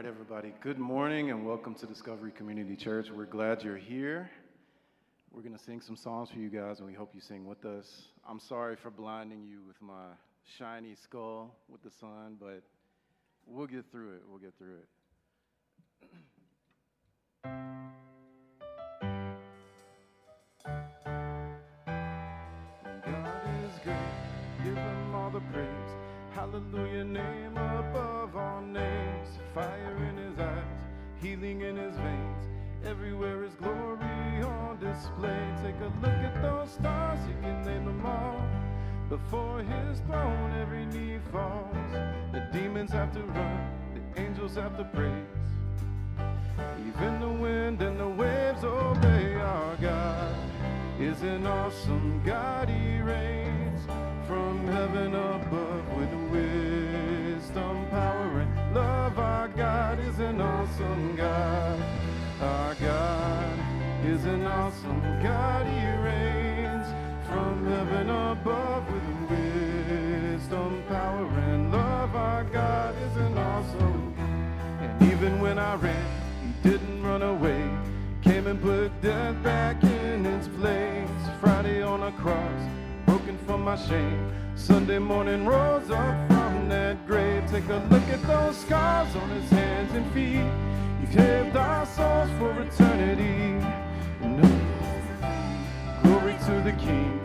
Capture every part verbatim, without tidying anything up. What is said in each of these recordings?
right, everybody. Good morning and welcome to Discovery Community Church. We're glad you're here. We're going to sing some songs for you guys, and we hope you sing with us. I'm sorry for blinding you with my shiny skull with the sun, but we'll get through it. We'll get through it. God is great. Give him all the praise. Hallelujah, name above all names. Fire in his eyes, healing in his veins. Everywhere is glory on display. Take a look at those stars, you can name them all. Before his throne, every knee falls. The demons have to run, the angels have to praise. Even the wind and the waves obey. Our God is an awesome God, he reigns from heaven above with wisdom, power, and love. Our God is an awesome God. Our God is an awesome God. He reigns from heaven above with wisdom, power, and love. Our God is an awesome God. And even when I ran, he didn't run away. Came and put death back in its place. Friday on a cross, broken from my shame. Sunday morning rose up from that grave. Take a look at those scars on his hands and feet. He saved our souls for eternity. No. Glory to the King.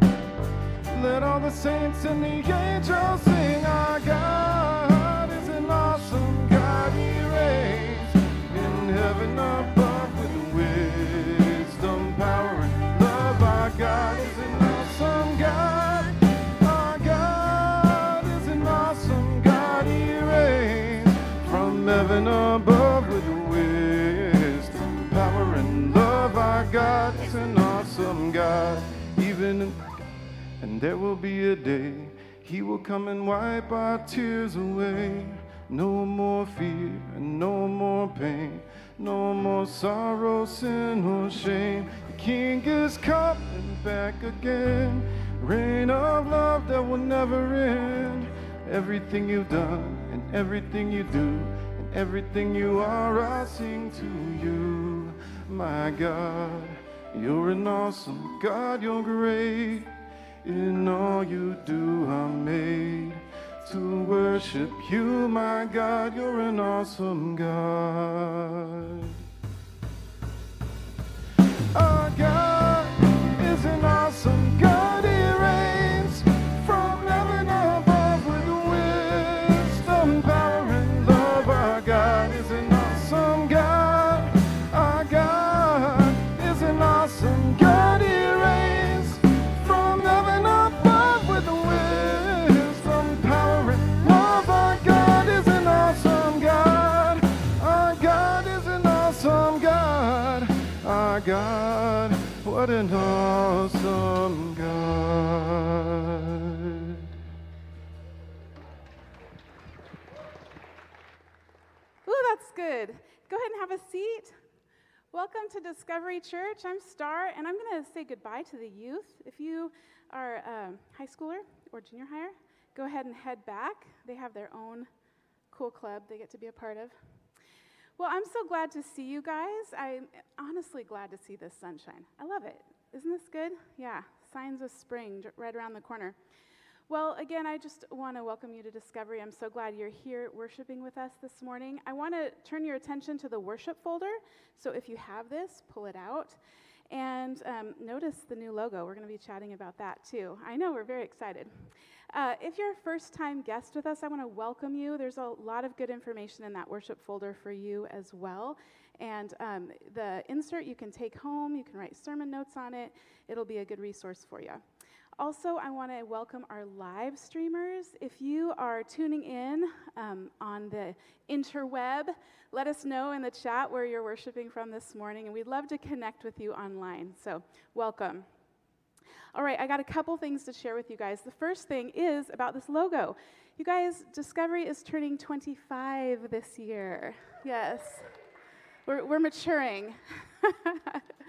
Let all the saints and the angels sing. Our God is an awesome God. He reigns in heaven above with wisdom, power, and love. Our God is an awesome God. Our God is an awesome God. He reigns from heaven above with wisdom, power, and love. Our God is an awesome God. Even in, and there will be a day he will come and wipe our tears away. No more fear and no more pain. No more sorrow, sin, or shame. The King is coming back again. Reign of love that will never end. Everything you've done and everything you do and everything you are, I sing to you. My God, you're an awesome God. You're great. In all you do, I'm made to worship you, my God. You're an awesome God. Our God is an awesome God. He reigns from heaven above with wisdom, power, and love. Our God is an awesome God. Our God is an awesome God. He reigns from heaven above with wisdom, power, and love. Our God is an awesome God. Our God is an awesome God. Our God, what an awesome God. Ooh, that's good. Go ahead and have a seat. Welcome to Discovery Church. I'm Star, and I'm going to say goodbye to the youth. If you are a high schooler or junior higher, go ahead and head back. They have their own cool club they get to be a part of. Well, I'm so glad to see you guys. I'm honestly glad to see this sunshine. I love it. Isn't this good? Yeah, signs of spring right around the corner. Well, again, I just want to welcome you to Discovery. I'm so glad you're here worshiping with us this morning. I want to turn your attention to the worship folder. So if you have this, pull it out. And um, notice the new logo. We're going to be chatting about that, too. I know, we're very excited. Uh, if you're a first-time guest with us, I want to welcome you. There's a lot of good information in that worship folder for you as well. And um, the insert you can take home. You can write sermon notes on it. It'll be a good resource for you. Also, I want to welcome our live streamers. If you are tuning in um, on the interweb, let us know in the chat where you're worshiping from this morning, and we'd love to connect with you online. So, welcome. All right, I got a couple things to share with you guys. The first thing is about this logo. You guys, Discovery is turning twenty-five this year. Yes, we're, we're maturing.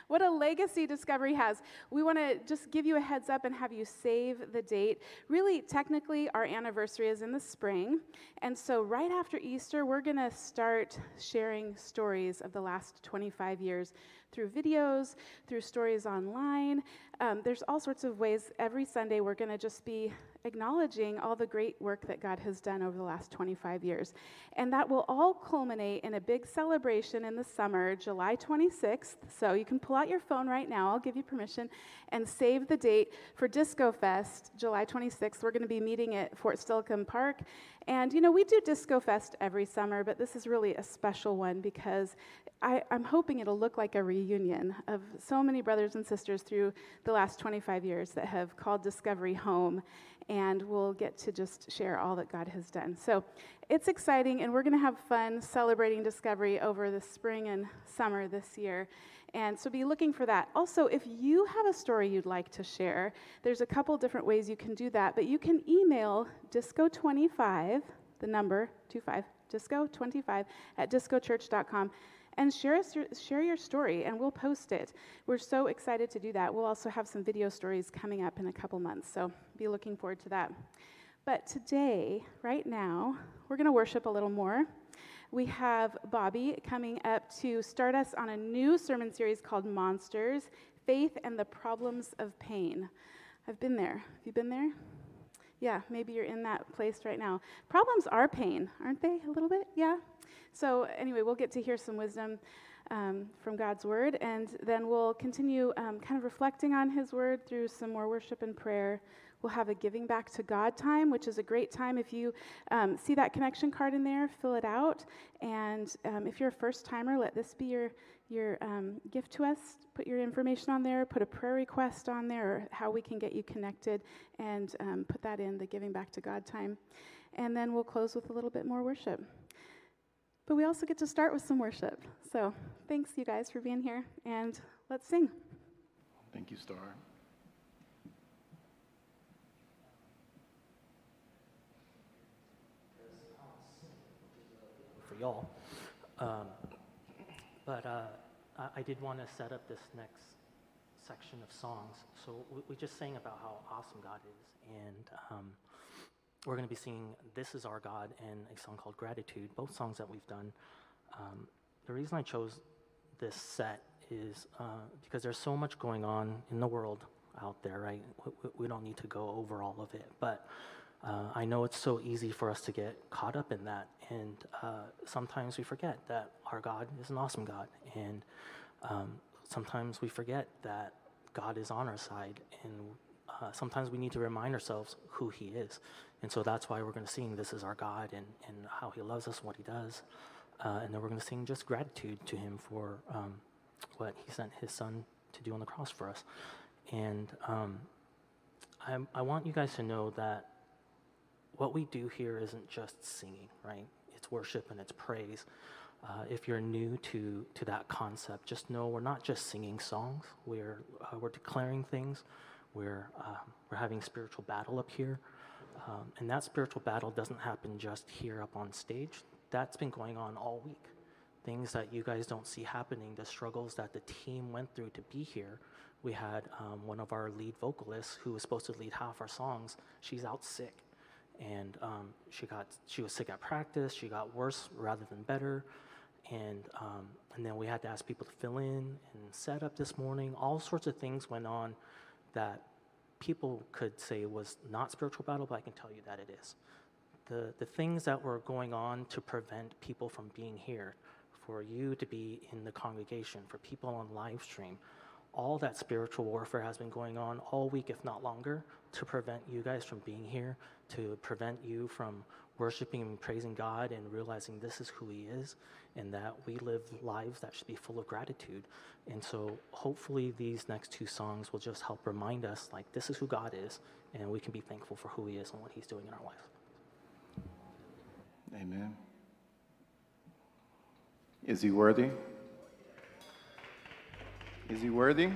What a legacy Discovery has. We want to just give you a heads up and have you save the date. Really, technically, our anniversary is in the spring. And so right after Easter, we're going to start sharing stories of the last twenty-five years through videos, through stories online. Um, there's all sorts of ways. Every Sunday, we're going to just be acknowledging all the great work that God has done over the last twenty-five years. And that will all culminate in a big celebration in the summer, July twenty-sixth. So you can pull out your phone right now, I'll give you permission, and save the date for Disco Fest, July twenty-sixth. We're going to be meeting at Fort Steilacoom Park. And, you know, we do Disco Fest every summer, but this is really a special one because I, I'm hoping it'll look like a reunion of so many brothers and sisters through the last twenty-five years that have called Discovery home, and we'll get to just share all that God has done. So it's exciting, and we're going to have fun celebrating Discovery over the spring and summer this year. And so be looking for that. Also, if you have a story you'd like to share, there's a couple different ways you can do that, but you can email disco twenty-five, the number, two five, disco twenty-five at disco church dot com. And share, us your, share your story, and we'll post it. We're so excited to do that. We'll also have some video stories coming up in a couple months, so be looking forward to that. But today, right now, we're going to worship a little more. We have Bobby coming up to start us on a new sermon series called Monsters, Faith and the Problems of Pain. I've been there. Have you been there? Yeah, maybe you're in that place right now. Problems are pain, aren't they, a little bit? Yeah? So anyway, we'll get to hear some wisdom um, from God's Word, and then we'll continue um, kind of reflecting on His Word through some more worship and prayer. We'll have a Giving Back to God time, which is a great time. If you um, see that connection card in there, fill it out. And um, if you're a first-timer, let this be your, your um, gift to us. Put your information on there, put a prayer request on there, or how we can get you connected, and um, put that in the Giving Back to God time. And then we'll close with a little bit more worship. But we also get to start with some worship. So thanks, you guys, for being here, and let's sing. Thank you, Star. For y'all. Um, but uh, I, I did want to set up this next section of songs. So we, we just sang about how awesome God is, and um, we're going to be singing This Is Our God and a song called Gratitude, both songs that we've done. Um, the reason I chose this set is uh, because there's so much going on in the world out there, right? We, we don't need to go over all of it, but uh, I know it's so easy for us to get caught up in that, and uh, sometimes we forget that our God is an awesome God, and um, sometimes we forget that God is on our side, and uh, sometimes we need to remind ourselves who He is. And so that's why we're going to sing This Is Our God, and, and how He loves us and what He does. Uh, and then we're going to sing just gratitude to Him for um, what He sent His Son to do on the cross for us. And um, I, I want you guys to know that what we do here isn't just singing, right? It's worship and it's praise. Uh, if you're new to, to that concept, just know we're not just singing songs. We're, uh, we're declaring things. We're, uh, we're having spiritual battle up here. Um, and that spiritual battle doesn't happen just here up on stage. That's been going on all week. Things that you guys don't see happening, the struggles that the team went through to be here. We had um, one of our lead vocalists who was supposed to lead half our songs. She's out sick. And um, she got she was sick at practice. She got worse rather than better. And um, and then we had to ask people to fill in and set up this morning. All sorts of things went on that people could say was not spiritual battle, but I can tell you that it is. The the things that were going on to prevent people from being here, for you to be in the congregation, for people on live stream, all that spiritual warfare has been going on all week, if not longer, to prevent you guys from being here, to prevent you from worshiping and praising God and realizing this is who He is, and that we live lives that should be full of gratitude. And so hopefully these next two songs will just help remind us, like, this is who God is, and we can be thankful for who He is and what He's doing in our life. Amen. Is He worthy? Is He worthy?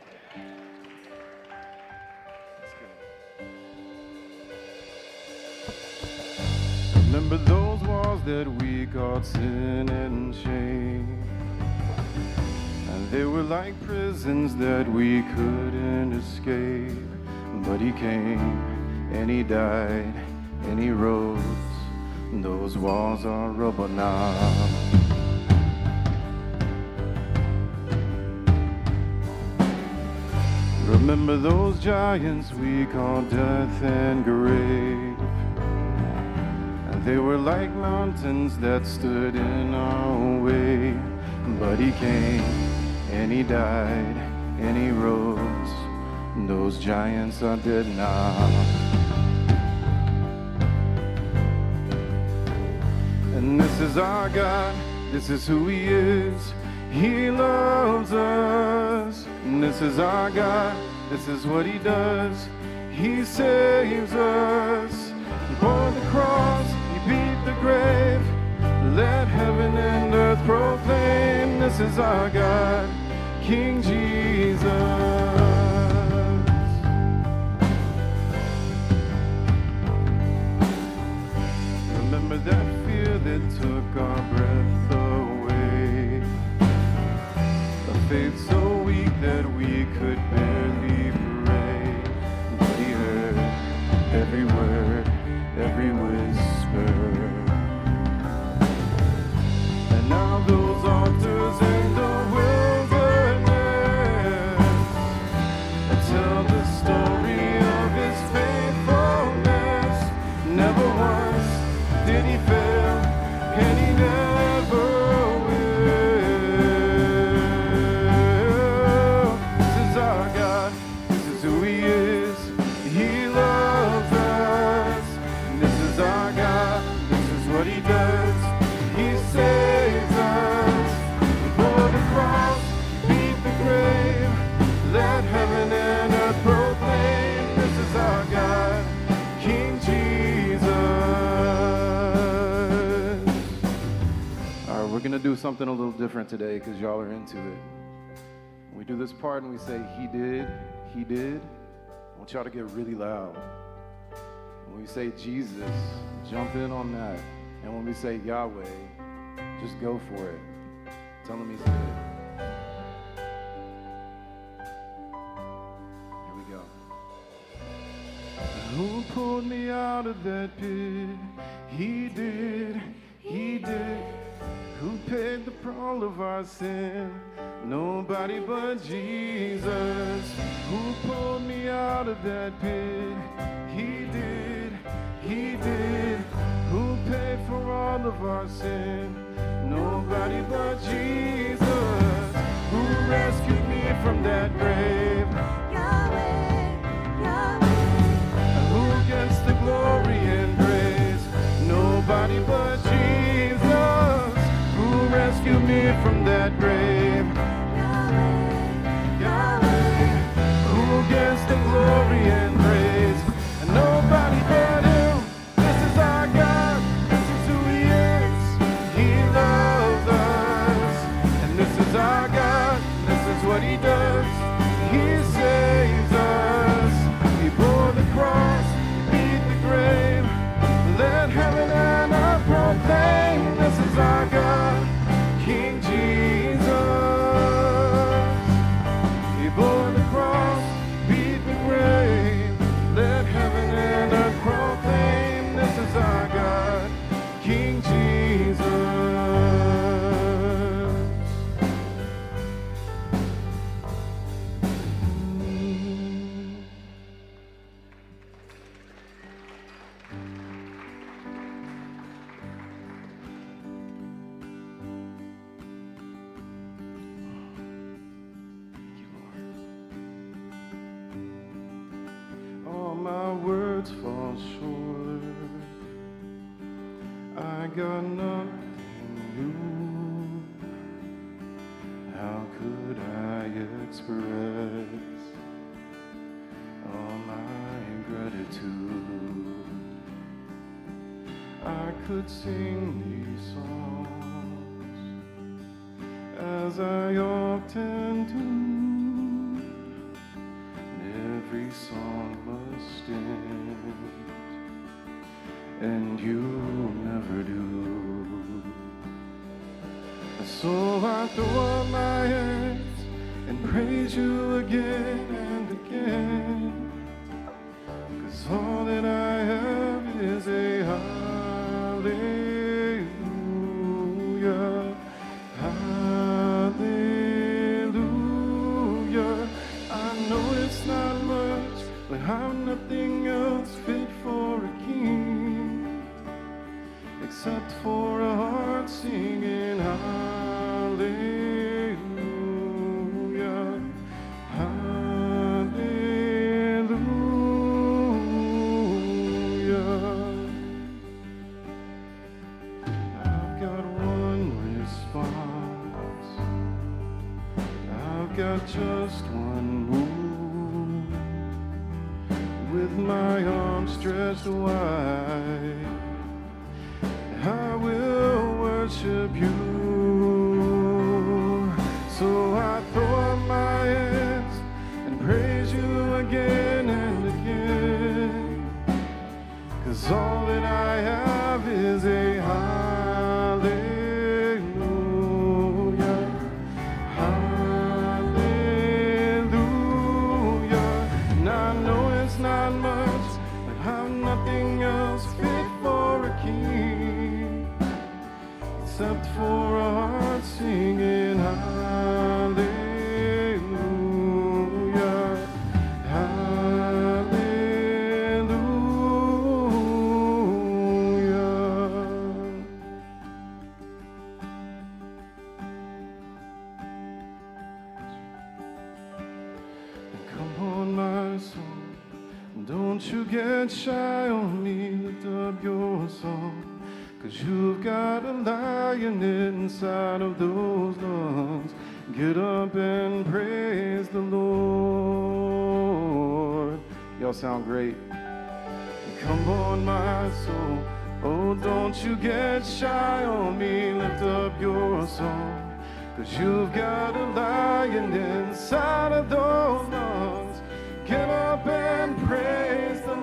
Remember those walls that we called sin and shame, and They were like prisons that we couldn't escape. But he came and he died and he rose. Those walls are rubble now. Remember those giants we called death and grave. They were like mountains that stood in our way. But he came and he died and he rose. Those giants are dead now. And this is our God, this is who he is. He loves us. And this is our God, this is what he does. He saves us. He bore the cross, he beat the grave. Let heaven and earth proclaim, this is our God, King Jesus. Remember that fear that took our breath away. A faith so weak that we could barely pray. But he heard every word, every whisper. And now those altars in the wilderness tell the story of his faithfulness. Never once did he fail, and he never will. This is our God, this is who he is. He loves us. And this is our God, this is what he does. He saves us. He bore the cross, beat the grave. Let heaven and earth proclaim, this is our God, King Jesus. All right, we're going to do something a little different today because y'all are into it. We do this part and we say, he did, he did. I want y'all to get really loud. When we say Jesus, jump in on that. And when we say Yahweh, just go for it. Tell him he's good. Here we go. Who pulled me out of that pit? He did, he did. Who paid the price of our sin? Nobody but Jesus. Who pulled me out of that pit? He did, he did. Who paid for all of our sin? Nobody but Jesus. Who rescued me from that grave? Yahweh, Yahweh. Who gets the glory and praise? Nobody but Jesus. Who rescued me from that grave? Yahweh, Yahweh. Who gets the glory and praise? And nobody but him. This is our God. This is who he is. He loves us. And this is our God. This is what he does. He saves us. He bore the cross. He beat the grave. Let heaven and earth proclaim, this is our God, King Jesus. He bore the cross, beat the grave. Let heaven and earth proclaim, this is our God, King Jesus. All my words fall short. I got nothing new. How could I express all my gratitude? I could sing these songs as I often do. Every song must end, and you never do. So I throw up my hands and praise you again and again. 'Cause all that I have is a hallelujah, hallelujah. I know it's not much, but I'm nothing else fit for a king, except for a heart singing hallelujah, hallelujah. I've got one response, I've got just one move, with my arms stretched wide I will worship you. So I throw up my hands and praise you again and again. 'Cause all that I have is a hallelujah, hallelujah. And I know it's not much, but I'm nothing else fit for a king, except for a heart singing hallelujah, hallelujah. And come on, my soul, don't you get shy on me, lift up your song. 'Cause you've got a lion inside of those lungs. Get up and praise the Lord. Y'all sound great. Come on, my soul, oh, don't you get shy on me, lift up your song. 'Cause you've got a lion inside of those lungs. Get up and praise the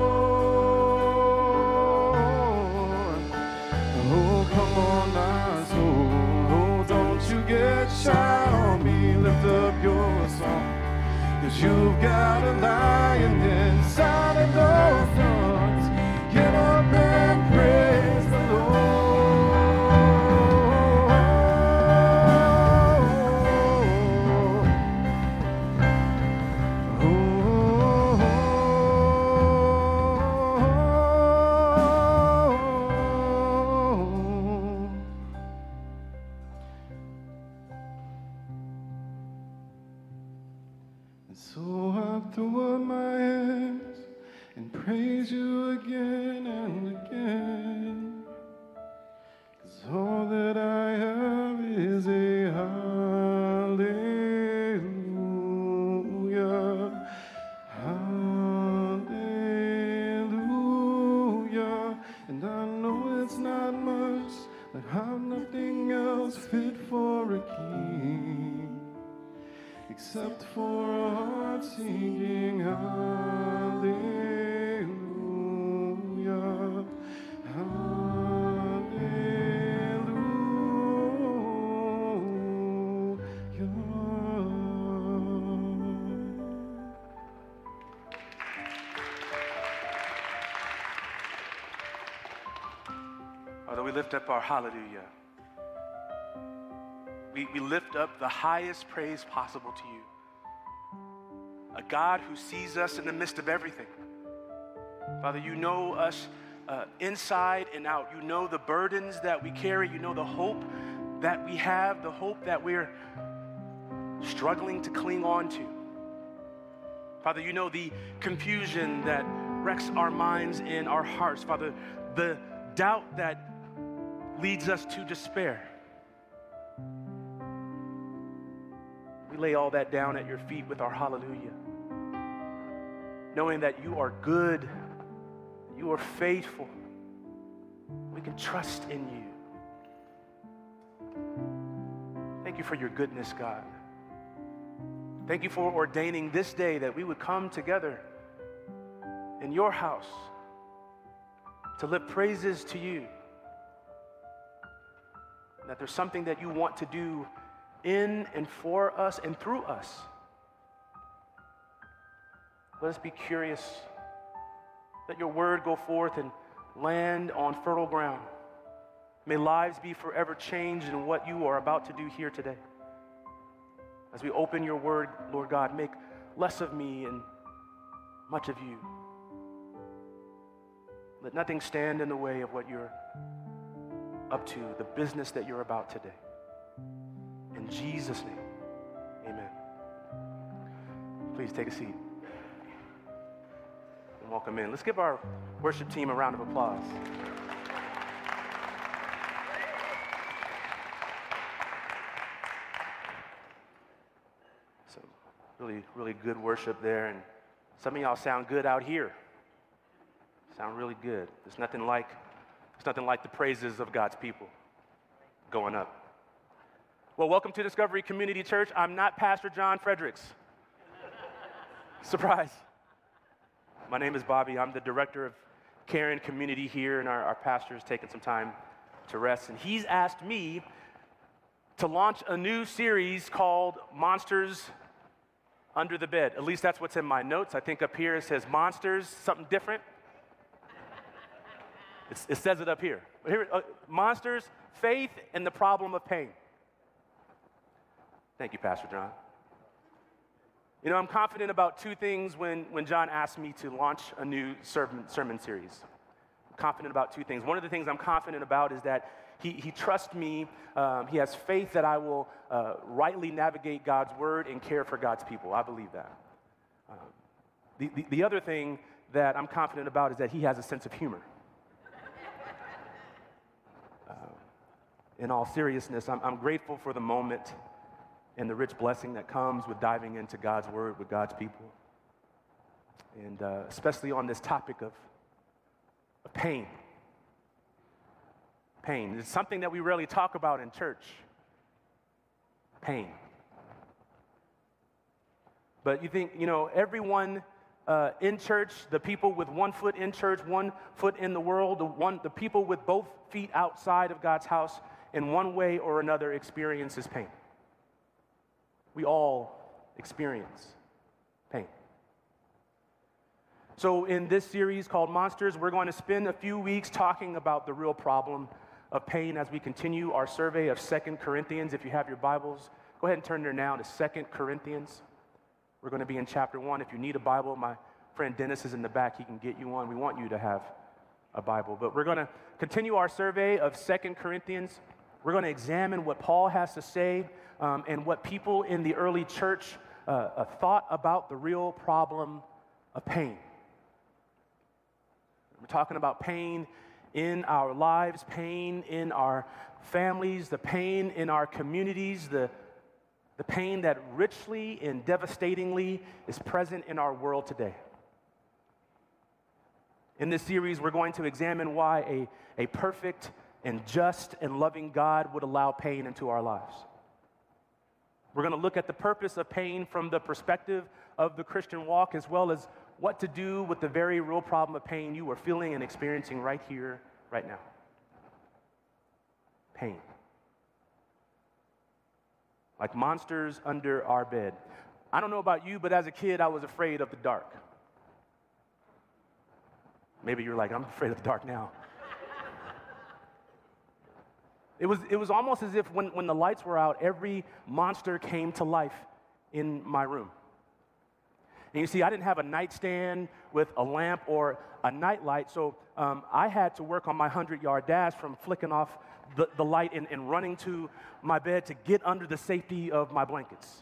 Lord. Oh, come on, my soul, oh, don't you get shy on me, lift up your song. 'Cause you've got a lion inside of those lungs. Get up and praise the So I throw up my hands and praise you again and again. 'Cause all that I have is a hallelujah, hallelujah. And I know it's not much, but I'm nothing else fit for a king, except for a heart singing hallelujah, hallelujah. Father, we lift up our hallelujah. We, we lift up the highest praise possible to you. A God who sees us in the midst of everything. Father, you know us uh, inside and out. You know the burdens that we carry. You know the hope that we have, the hope that we're struggling to cling on to. Father, you know the confusion that wrecks our minds and our hearts. Father, the doubt that leads us to despair. We lay all that down at your feet with our hallelujah, knowing that you are good, you are faithful. We can trust in you. Thank you for your goodness, God. Thank you for ordaining this day that we would come together in your house to lift praises to you. That there's something that you want to do in and for us and through us. Let us be curious. Let your word go forth and land on fertile ground. May lives be forever changed in what you are about to do here today. As we open your word, Lord God, make less of me and much of you. Let nothing stand in the way of what you're up to, the business that you're about today. In Jesus' name, amen. Please take a seat and welcome in. Let's give our worship team a round of applause. Some really, really good worship there, and some of y'all sound good out here. Sound really good. There's nothing like, there's nothing like the praises of God's people going up. Well, welcome to Discovery Community Church. I'm not Pastor John Fredericks. Surprise. My name is Bobby. I'm the director of care and community here, and our, our pastor is taking some time to rest. And he's asked me to launch a new series called Monsters Under the Bed. At least that's what's in my notes. I think up here it says Monsters, something different. It's, it says it up here. But here, uh, Monsters, Faith, and the Problem of Pain. Thank you, Pastor John. You know, I'm confident about two things when, when John asked me to launch a new sermon, sermon series. I'm confident about two things. One of the things I'm confident about is that he, he trusts me. Um, he has faith that I will uh, rightly navigate God's word and care for God's people. I believe that. Um, the, the, the other thing that I'm confident about is that he has a sense of humor. In all seriousness, I'm, I'm grateful for the moment and the rich blessing that comes with diving into God's word with God's people. And uh, especially on this topic of, of pain. Pain. It's something that we rarely talk about in church. Pain. But you think, you know, everyone uh, in church, the people with one foot in church, one foot in the world, the, one, the people with both feet outside of God's house, in one way or another experiences pain. We all experience pain. So in this series called Monsters, we're going to spend a few weeks talking about the real problem of pain as we continue our survey of Second Corinthians. If you have your Bibles, go ahead and turn there now to Second Corinthians. We're going to be in chapter one. If you need a Bible, my friend Dennis is in the back. He can get you one. We want you to have a Bible. But we're going to continue our survey of Second Corinthians. We're going to examine what Paul has to say um, and what people in the early church uh, uh, thought about the real problem of pain. We're talking about pain in our lives, pain in our families, the pain in our communities, the, the pain that richly and devastatingly is present in our world today. In this series, we're going to examine why a, a perfect and just and loving God would allow pain into our lives. We're going to look at the purpose of pain from the perspective of the Christian walk, as well as what to do with the very real problem of pain you are feeling and experiencing right here, right now. Pain. Like monsters under our bed. I don't know about you, but as a kid, I was afraid of the dark. Maybe you're like, I'm afraid of the dark now. It was, it was almost as if when, when the lights were out, every monster came to life in my room. And you see, I didn't have a nightstand with a lamp or a nightlight, so um, I had to work on my hundred-yard dash from flicking off the, the light and, and running to my bed to get under the safety of my blankets.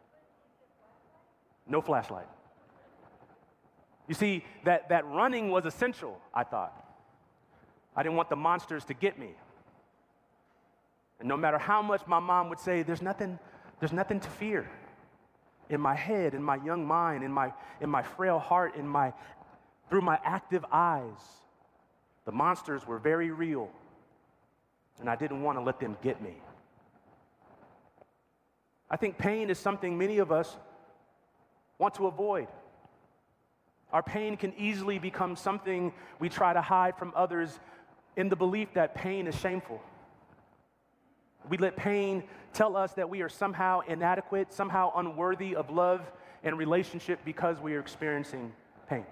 No flashlight. You see, that, that running was essential, I thought. I didn't want the monsters to get me. And no matter how much my mom would say, there's nothing, there's nothing to fear. In my head, in my young mind, in my, in my frail heart, in my, through my active eyes, the monsters were very real. And I didn't want to let them get me. I think pain is something many of us want to avoid. Our pain can easily become something we try to hide from others in the belief that pain is shameful. We let pain tell us that we are somehow inadequate, somehow unworthy of love and relationship because we are experiencing pain.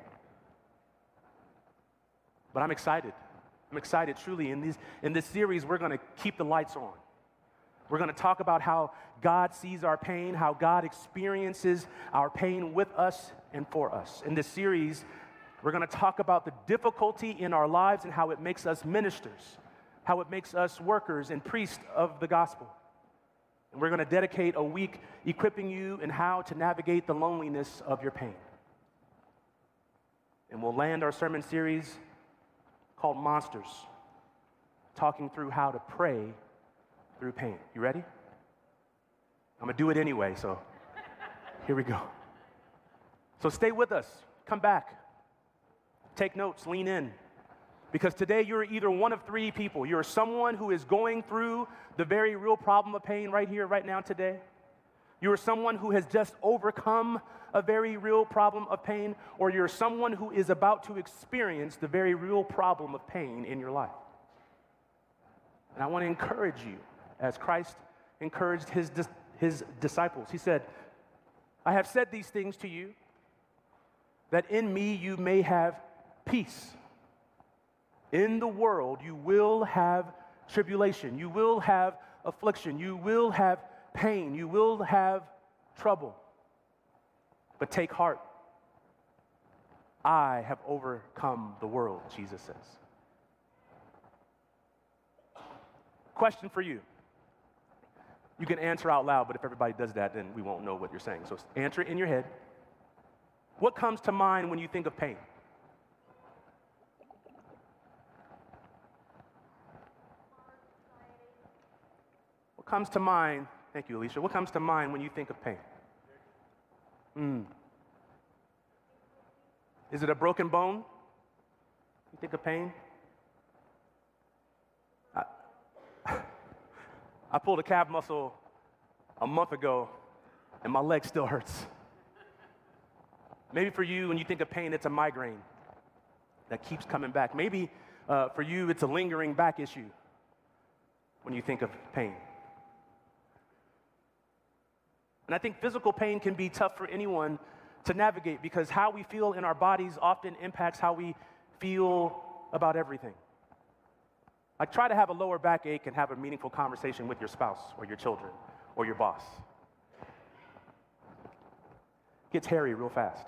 But I'm excited. I'm excited truly. In, these, in this series, we're going to keep the lights on. We're going to talk about how God sees our pain, how God experiences our pain with us and for us. In this series, we're going to talk about the difficulty in our lives and how it makes us ministers, how it makes us workers and priests of the gospel. And we're going to dedicate a week equipping you in how to navigate the loneliness of your pain. And we'll land our sermon series called Monsters, talking through how to pray through pain. You ready? I'm going to do it anyway, so here we go. So stay with us. Come back. Take notes. Lean in. Because today you're either one of three people. You're someone who is going through the very real problem of pain right here, right now, today. You're someone who has just overcome a very real problem of pain, or you're someone who is about to experience the very real problem of pain in your life. And I want to encourage you, as Christ encouraged his, his disciples. He said, I have said these things to you, that in me you may have peace. In the world, you will have tribulation. You will have affliction. You will have pain. You will have trouble. But take heart. I have overcome the world, Jesus says. Question for you. You can answer out loud, but if everybody does that, then we won't know what you're saying. So answer it in your head. What comes to mind when you think of pain? What comes to mind, thank you, Alicia, what comes to mind when you think of pain? Mm. Is it a broken bone? You think of pain? I, I pulled a calf muscle a month ago, and my leg still hurts. Maybe for you, when you think of pain, it's a migraine that keeps coming back. Maybe uh, for you, it's a lingering back issue when you think of pain. And I think physical pain can be tough for anyone to navigate because how we feel in our bodies often impacts how we feel about everything. Like, try to have a lower backache and have a meaningful conversation with your spouse or your children or your boss. It gets hairy real fast.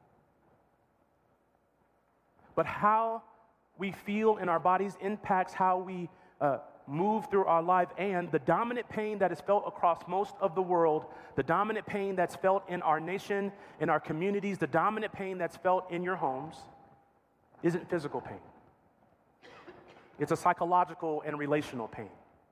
But how we feel in our bodies impacts how we uh, move through our life, and the dominant pain that is felt across most of the world, the dominant pain that's felt in our nation, in our communities, the dominant pain that's felt in your homes isn't physical pain. It's a psychological and relational pain.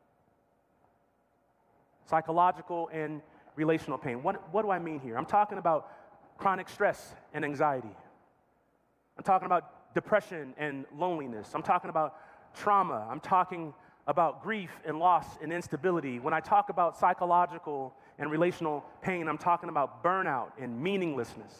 Psychological and relational pain. What, what do I mean here? I'm talking about chronic stress and anxiety. I'm talking about depression and loneliness. I'm talking about trauma. I'm talking about grief and loss and instability. When I talk about psychological and relational pain, I'm talking about burnout and meaninglessness.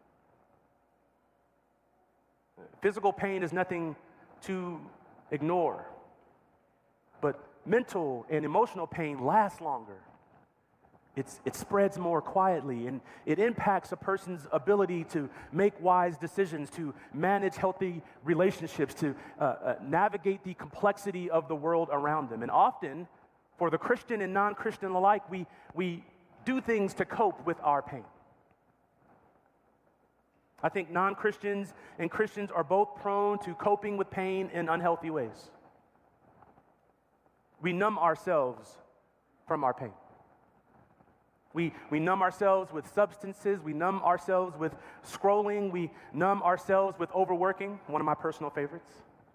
Physical pain is nothing to ignore, but mental and emotional pain lasts longer. It's, it spreads more quietly, and it impacts a person's ability to make wise decisions, to manage healthy relationships, to uh, uh, navigate the complexity of the world around them. And often, for the Christian and non-Christian alike, we, we do things to cope with our pain. I think non-Christians and Christians are both prone to coping with pain in unhealthy ways. We numb ourselves from our pain. We, we numb ourselves with substances. We numb ourselves with scrolling. We numb ourselves with overworking, one of my personal favorites.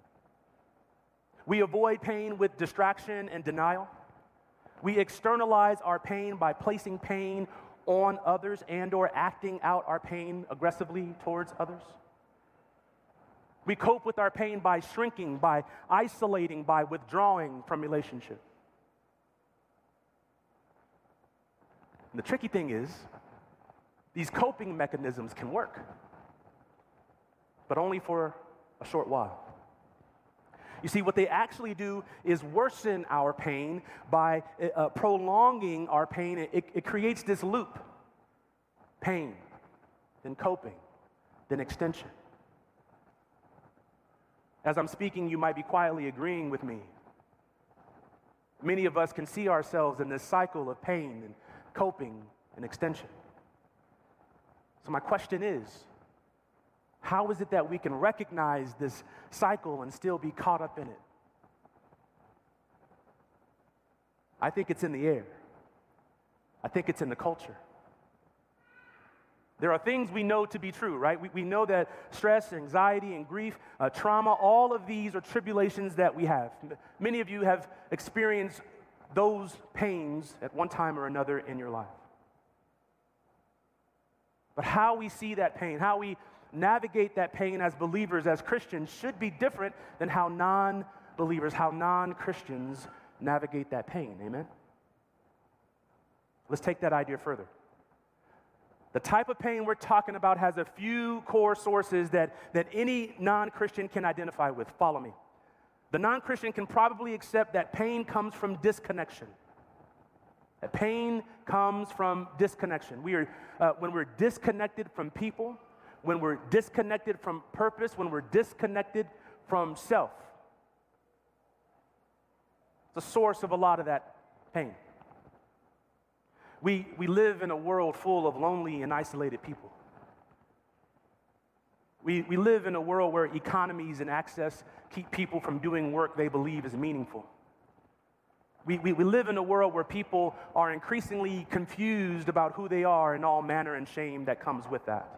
We avoid pain with distraction and denial. We externalize our pain by placing pain on others and or acting out our pain aggressively towards others. We cope with our pain by shrinking, by isolating, by withdrawing from relationship. And the tricky thing is, these coping mechanisms can work, but only for a short while. You see, what they actually do is worsen our pain by uh, prolonging our pain. It, it creates this loop: pain, then coping, then extension. As I'm speaking, you might be quietly agreeing with me. Many of us can see ourselves in this cycle of pain and coping and extension. So my question is, how is it that we can recognize this cycle and still be caught up in it? I think it's in the air. I think it's in the culture. There are things we know to be true, right? We, we know that stress, anxiety, and grief, uh, trauma, all of these are tribulations that we have. M- Many of you have experienced those pains at one time or another in your life. But how we see that pain, how we navigate that pain as believers, as Christians, should be different than how non-believers, how non-Christians navigate that pain. Amen? Let's take that idea further. The type of pain we're talking about has a few core sources that, that any non-Christian can identify with. Follow me. The non-Christian can probably accept that pain comes from disconnection. That pain comes from disconnection. We are, uh, when we're disconnected from people, when we're disconnected from purpose, when we're disconnected from self. It's the source of a lot of that pain. We, we live in a world full of lonely and isolated people. We, we live in a world where economies and access keep people from doing work they believe is meaningful. We, we, we live in a world where people are increasingly confused about who they are and all manner and shame that comes with that.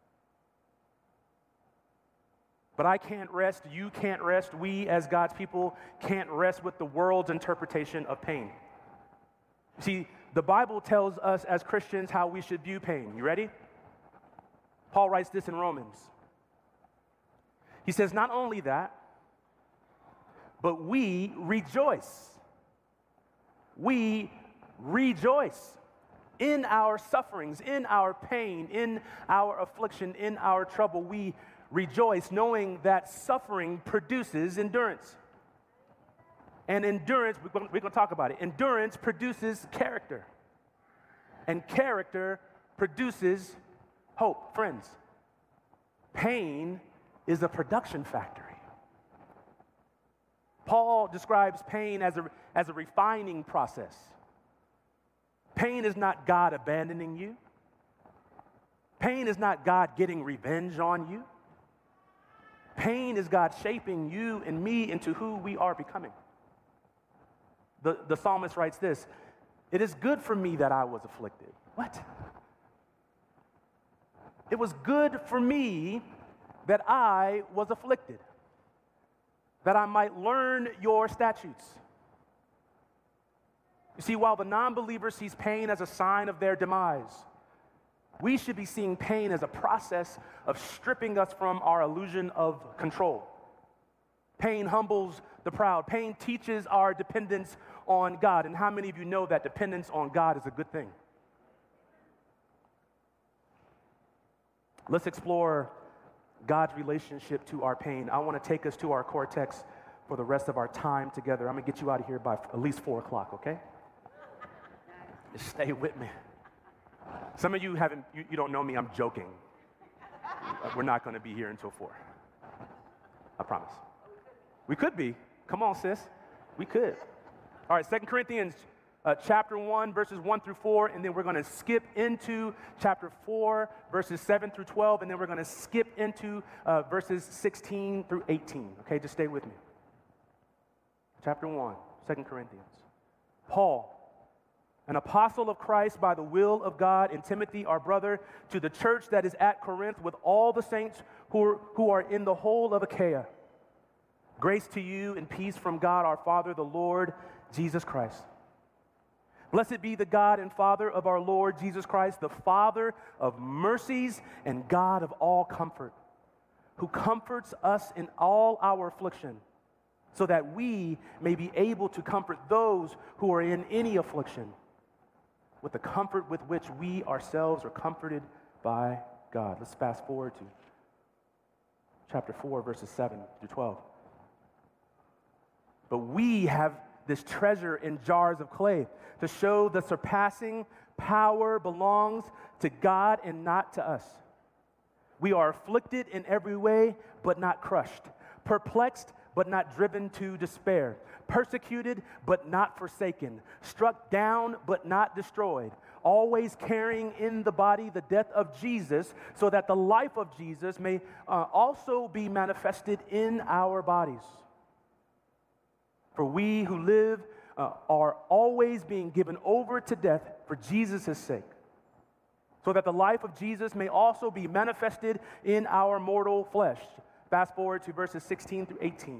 But I can't rest, you can't rest, we as God's people can't rest with the world's interpretation of pain. See, the Bible tells us as Christians how we should view pain. You ready? Paul writes this in Romans. He says, not only that, but we rejoice. We rejoice in our sufferings, in our pain, in our affliction, in our trouble. We rejoice knowing that suffering produces endurance. And endurance, we're going, we're going to talk about it. Endurance produces character. And character produces hope. Friends, pain is a production factory. Paul describes pain as a, as a refining process. Pain is not God abandoning you. Pain is not God getting revenge on you. Pain is God shaping you and me into who we are becoming. The, the psalmist writes this, "It is good for me that I was afflicted." What? It was good for me that I was afflicted, that I might learn your statutes. You see, while the non-believer sees pain as a sign of their demise, we should be seeing pain as a process of stripping us from our illusion of control. Pain humbles the proud. Pain teaches our dependence on God. And how many of you know that dependence on God is a good thing? Let's explore God's relationship to our pain. I want to take us to our core text for the rest of our time together. I'm going to get you out of here by at least four o'clock, okay? Just stay with me. Some of you haven't, you, you don't know me, I'm joking. We're not going to be here until four. I promise. We could be. Come on, sis. We could. All right, Second Corinthians uh, chapter one, verses one through four, and then we're going to skip into chapter four, verses seven through twelve, and then we're going to skip into uh, verses sixteen through eighteen. Okay, just stay with me. Chapter one, Second Corinthians. Paul, an apostle of Christ by the will of God, and Timothy, our brother, to the church that is at Corinth with all the saints who are, who are in the whole of Achaia. Grace to you and peace from God our Father, the Lord Jesus Christ. Blessed be the God and Father of our Lord Jesus Christ, the Father of mercies and God of all comfort, who comforts us in all our affliction, so that we may be able to comfort those who are in any affliction with the comfort with which we ourselves are comforted by God. Let's fast forward to chapter four, verses seven through twelve. But we have this treasure in jars of clay to show the surpassing power belongs to God and not to us. We are afflicted in every way, but not crushed, perplexed, but not driven to despair, persecuted, but not forsaken, struck down, but not destroyed, always carrying in the body the death of Jesus, so that the life of Jesus may uh, also be manifested in our bodies. For we who live uh, are always being given over to death for Jesus' sake, so that the life of Jesus may also be manifested in our mortal flesh. Fast forward to verses sixteen through eighteen.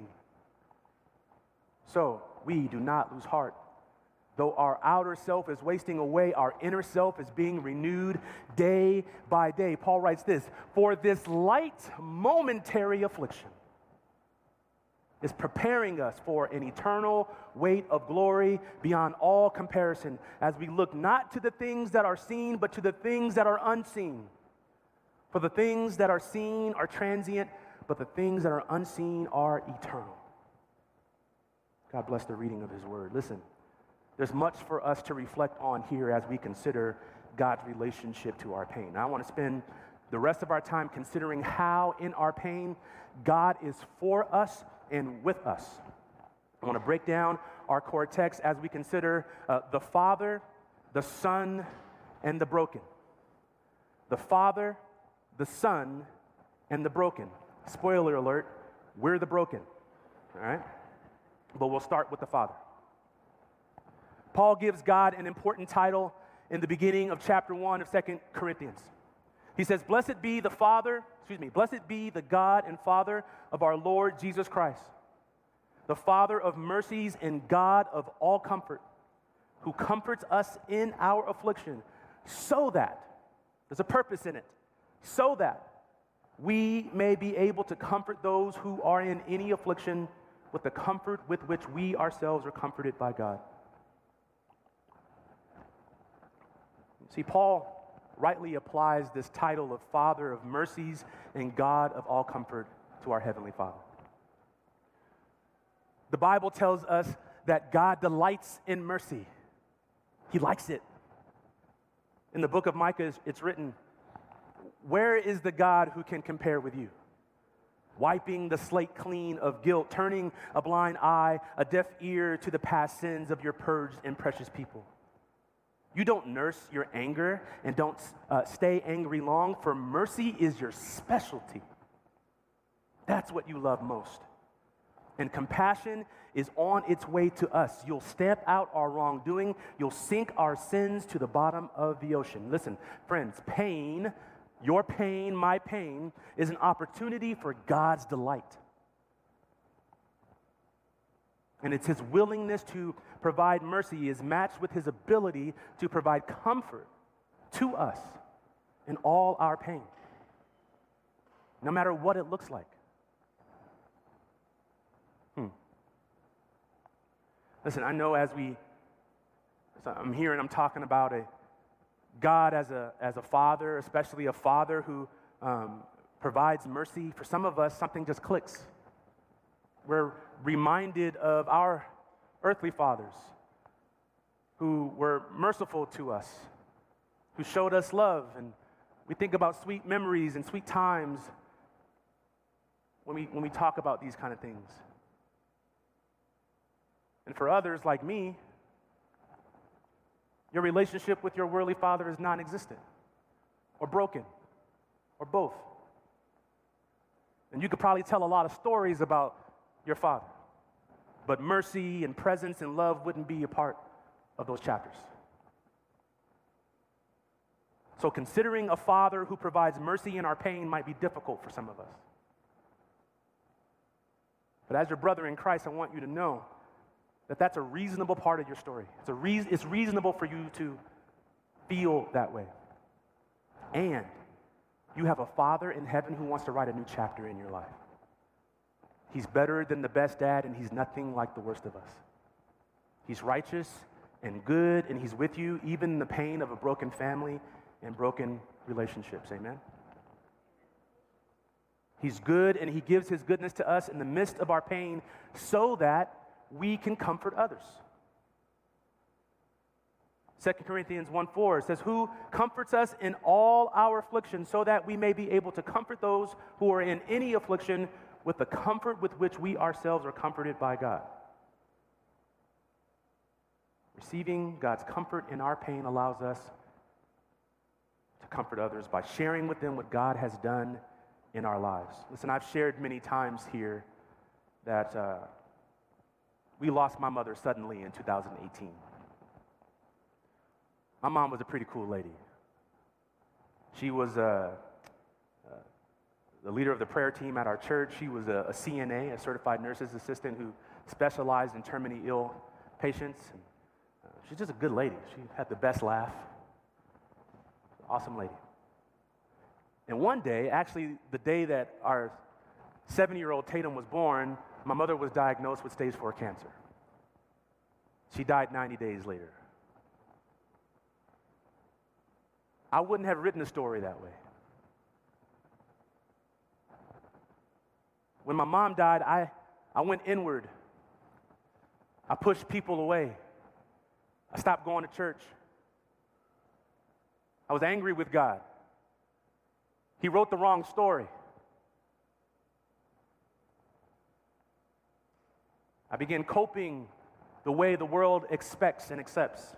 So we do not lose heart. Though our outer self is wasting away, our inner self is being renewed day by day. Paul writes this, for this light momentary affliction is preparing us for an eternal weight of glory beyond all comparison, as we look not to the things that are seen, but to the things that are unseen. For the things that are seen are transient, but the things that are unseen are eternal. God bless the reading of his word. Listen, there's much for us to reflect on here as we consider God's relationship to our pain. Now, I want to spend the rest of our time considering how in our pain God is for us and with us. I want to break down our core text as we consider uh, the Father, the Son, and the broken. The Father, the Son, and the broken. Spoiler alert, we're the broken, all right? But we'll start with the Father. Paul gives God an important title in the beginning of chapter one of Second Corinthians. He says, blessed be the Father, excuse me, blessed be the God and Father of our Lord Jesus Christ, the Father of mercies and God of all comfort, who comforts us in our affliction, so that, there's a purpose in it, so that we may be able to comfort those who are in any affliction with the comfort with which we ourselves are comforted by God. See, Paul rightly applies this title of Father of mercies and God of all comfort to our Heavenly Father. The Bible tells us that God delights in mercy. He likes it. In the book of Micah, it's written, where is the God who can compare with you? Wiping the slate clean of guilt, turning a blind eye, a deaf ear to the past sins of your purged and precious people. You don't nurse your anger and don't uh, stay angry long, for mercy is your specialty. That's what you love most. And compassion is on its way to us. You'll stamp out our wrongdoing. You'll sink our sins to the bottom of the ocean. Listen, friends, pain, your pain, my pain, is an opportunity for God's delight. And it's his willingness to provide mercy is matched with his ability to provide comfort to us in all our pain, no matter what it looks like. Hmm. Listen, I know as we, so I'm here and I'm talking about a God as a, as a father, especially a father who um, provides mercy. For some of us, something just clicks. We're reminded of our earthly fathers who were merciful to us, who showed us love, and we think about sweet memories and sweet times when we, when we talk about these kind of things. And for others like me, your relationship with your worldly father is non-existent or broken or both. And you could probably tell a lot of stories about your father, but mercy and presence and love wouldn't be a part of those chapters. So considering a father who provides mercy in our pain might be difficult for some of us. But as your brother in Christ, I want you to know that that's a reasonable part of your story. It's, a rea- it's reasonable for you to feel that way. And you have a Father in heaven who wants to write a new chapter in your life. He's better than the best dad, and he's nothing like the worst of us. He's righteous and good, and he's with you even in the pain of a broken family and broken relationships. Amen? He's good, and he gives his goodness to us in the midst of our pain so that we can comfort others. Second Corinthians one four says, who comforts us in all our affliction so that we may be able to comfort those who are in any affliction with the comfort with which we ourselves are comforted by God. Receiving God's comfort in our pain allows us to comfort others by sharing with them what God has done in our lives. Listen, I've shared many times here that uh, we lost my mother suddenly in two thousand eighteen. My mom was a pretty cool lady. She was uh, uh, the leader of the prayer team at our church. She was a, a C N A, a certified nurse's assistant who specialized in terminally ill patients. And, uh, she's just a good lady. She had the best laugh. Awesome lady. And one day, actually the day that our seven-year-old Tatum was born, my mother was diagnosed with stage four cancer. She died ninety days later. I wouldn't have written a story that way. When my mom died, I, I went inward. I pushed people away. I stopped going to church. I was angry with God. He wrote the wrong story. I began coping the way the world expects and accepts.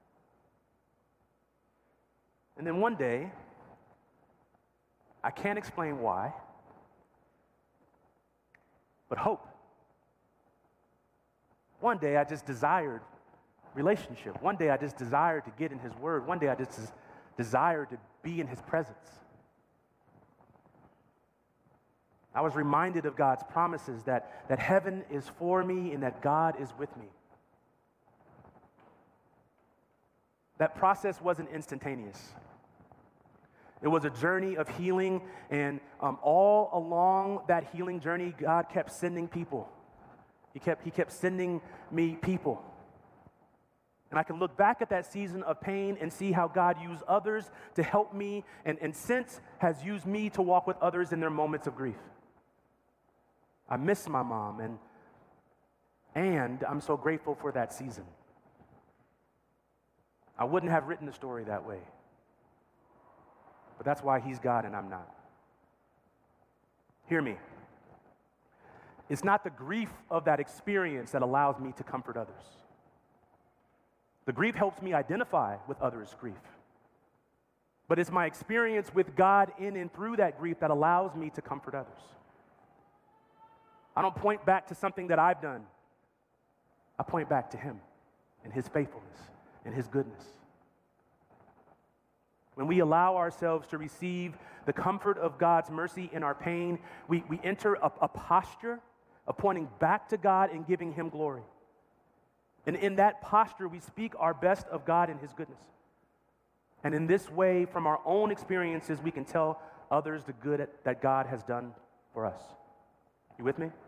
And then one day, I can't explain why, but hope. One day I just desired relationship. One day I just desired to get in His Word. One day I just des- desired to be in His presence. I was reminded of God's promises that, that heaven is for me and that God is with me. That process wasn't instantaneous. It was a journey of healing, and um, all along that healing journey, God kept sending people. He kept, he kept sending me people. And I can look back at that season of pain and see how God used others to help me, and, and since has used me to walk with others in their moments of grief. I miss my mom, and, and I'm so grateful for that season. I wouldn't have written the story that way. But that's why He's God and I'm not. Hear me. It's not the grief of that experience that allows me to comfort others. The grief helps me identify with others' grief. But it's my experience with God in and through that grief that allows me to comfort others. I don't point back to something that I've done. I point back to Him and His faithfulness and His goodness. When we allow ourselves to receive the comfort of God's mercy in our pain, we, we enter a, a posture of pointing back to God and giving Him glory. And in that posture, we speak our best of God and His goodness. And in this way, from our own experiences, we can tell others the good that God has done for us. You with me?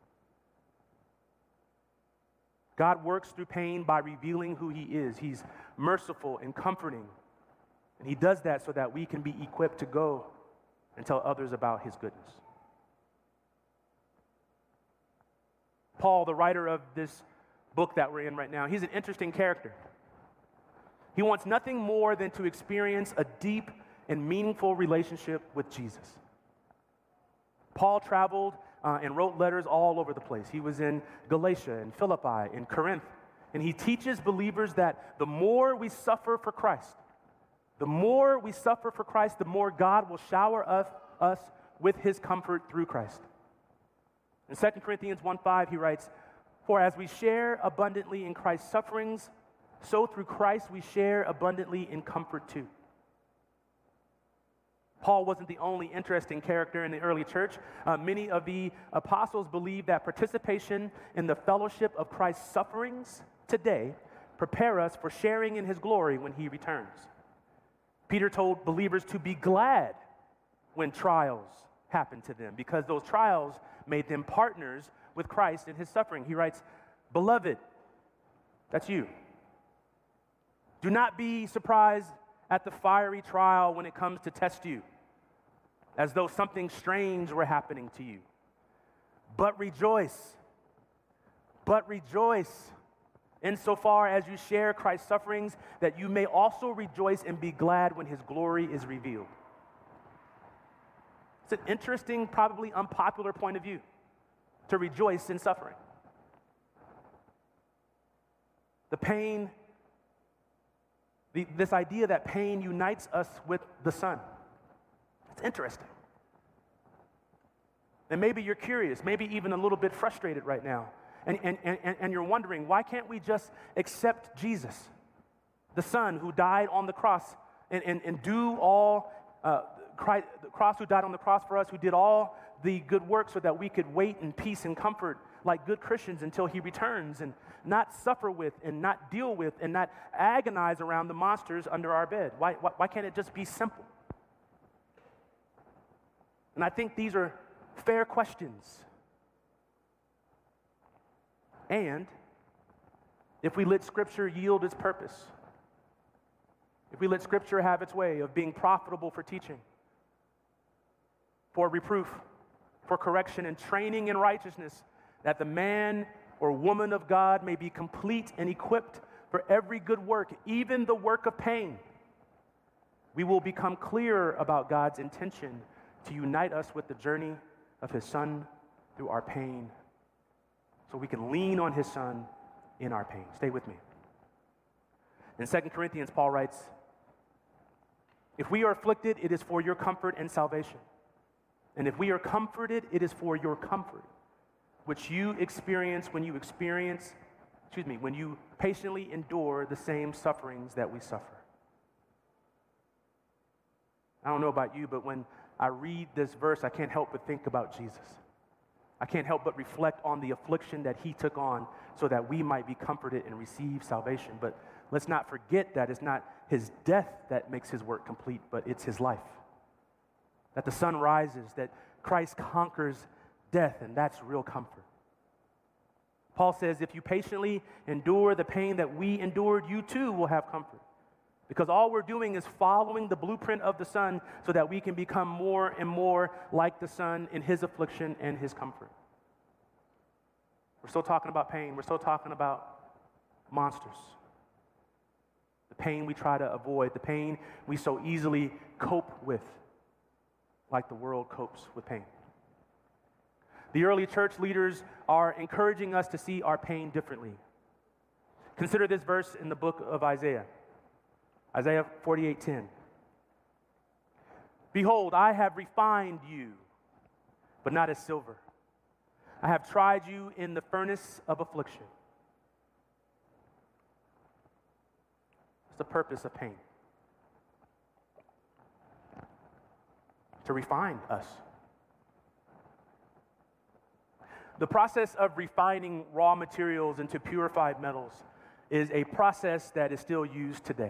God works through pain by revealing who He is. He's merciful and comforting. And He does that so that we can be equipped to go and tell others about His goodness. Paul, the writer of this book that we're in right now, he's an interesting character. He wants nothing more than to experience a deep and meaningful relationship with Jesus. Paul traveled uh, and wrote letters all over the place. He was in Galatia and Philippi and Corinth, and he teaches believers that the more we suffer for Christ, the more we suffer for Christ, the more God will shower us, us with His comfort through Christ. In Second Corinthians one five, he writes, "For as we share abundantly in Christ's sufferings, so through Christ we share abundantly in comfort too." Paul wasn't the only interesting character in the early church. Uh, many of the apostles believed that participation in the fellowship of Christ's sufferings today prepare us for sharing in His glory when He returns. Peter told believers to be glad when trials happened to them, because those trials made them partners with Christ in His suffering. He writes, "Beloved," that's you, "do not be surprised at the fiery trial when it comes to test you, as though something strange were happening to you. But rejoice But rejoice insofar as you share Christ's sufferings, that you may also rejoice and be glad when his glory is revealed. It's an interesting, probably unpopular point of view, to rejoice in suffering. The pain, the, this idea that pain unites us with the Son. It's interesting. And maybe you're curious, maybe even a little bit frustrated right now. And, and, and, and you're wondering, why can't we just accept Jesus, the Son who died on the cross, and, and, and do all, uh, Christ, the cross who died on the cross for us, who did all the good work so that we could wait in peace and comfort like good Christians until he returns, and not suffer with and not deal with and not agonize around the monsters under our bed? Why, why, why can't it just be simple? And I think these are fair questions. And if we let Scripture yield its purpose, if we let Scripture have its way of being profitable for teaching, for reproof, for correction, and training in righteousness, that the man or woman of God may be complete and equipped for every good work, even the work of pain, we will become clearer about God's intention to unite us with the journey of his Son through our pain, so we can lean on his Son in our pain. Stay with me. In Second Corinthians, Paul writes, if we are afflicted, it is for your comfort and salvation. And if we are comforted, it is for your comfort, which you experience when you experience, excuse me, when you patiently endure the same sufferings that we suffer. I don't know about you, but when I read this verse, I can't help but think about Jesus. I can't help but reflect on the affliction that he took on so that we might be comforted and receive salvation. But let's not forget that it's not his death that makes his work complete, but it's his life. That the sun rises, that Christ conquers death, and that's real comfort. Paul says, if you patiently endure the pain that we endured, you too will have comfort. Because all we're doing is following the blueprint of the Son so that we can become more and more like the Son in his affliction and his comfort. We're still talking about pain. We're still talking about monsters. The pain we try to avoid, the pain we so easily cope with, like the world copes with pain. The early church leaders are encouraging us to see our pain differently. Consider this verse in the book of Isaiah. Isaiah forty-eight ten. Behold, I have refined you, but not as silver. I have tried you in the furnace of affliction. What's the purpose of pain? To refine us. The process of refining raw materials into purified metals is a process that is still used today.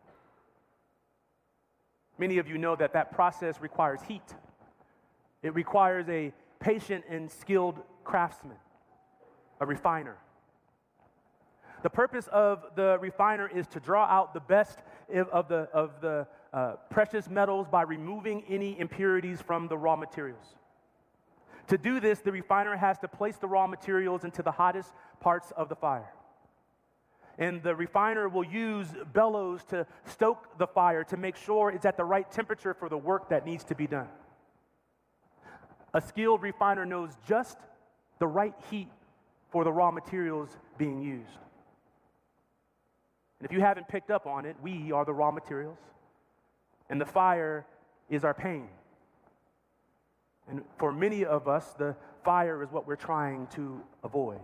Many of you know that that process requires heat. It requires a patient and skilled craftsman, a refiner. The purpose of the refiner is to draw out the best of the, of the uh, precious metals by removing any impurities from the raw materials. To do this, the refiner has to place the raw materials into the hottest parts of the fire. And the refiner will use bellows to stoke the fire to make sure it's at the right temperature for the work that needs to be done. A skilled refiner knows just the right heat for the raw materials being used. And if you haven't picked up on it, we are the raw materials, and the fire is our pain. And for many of us, the fire is what we're trying to avoid.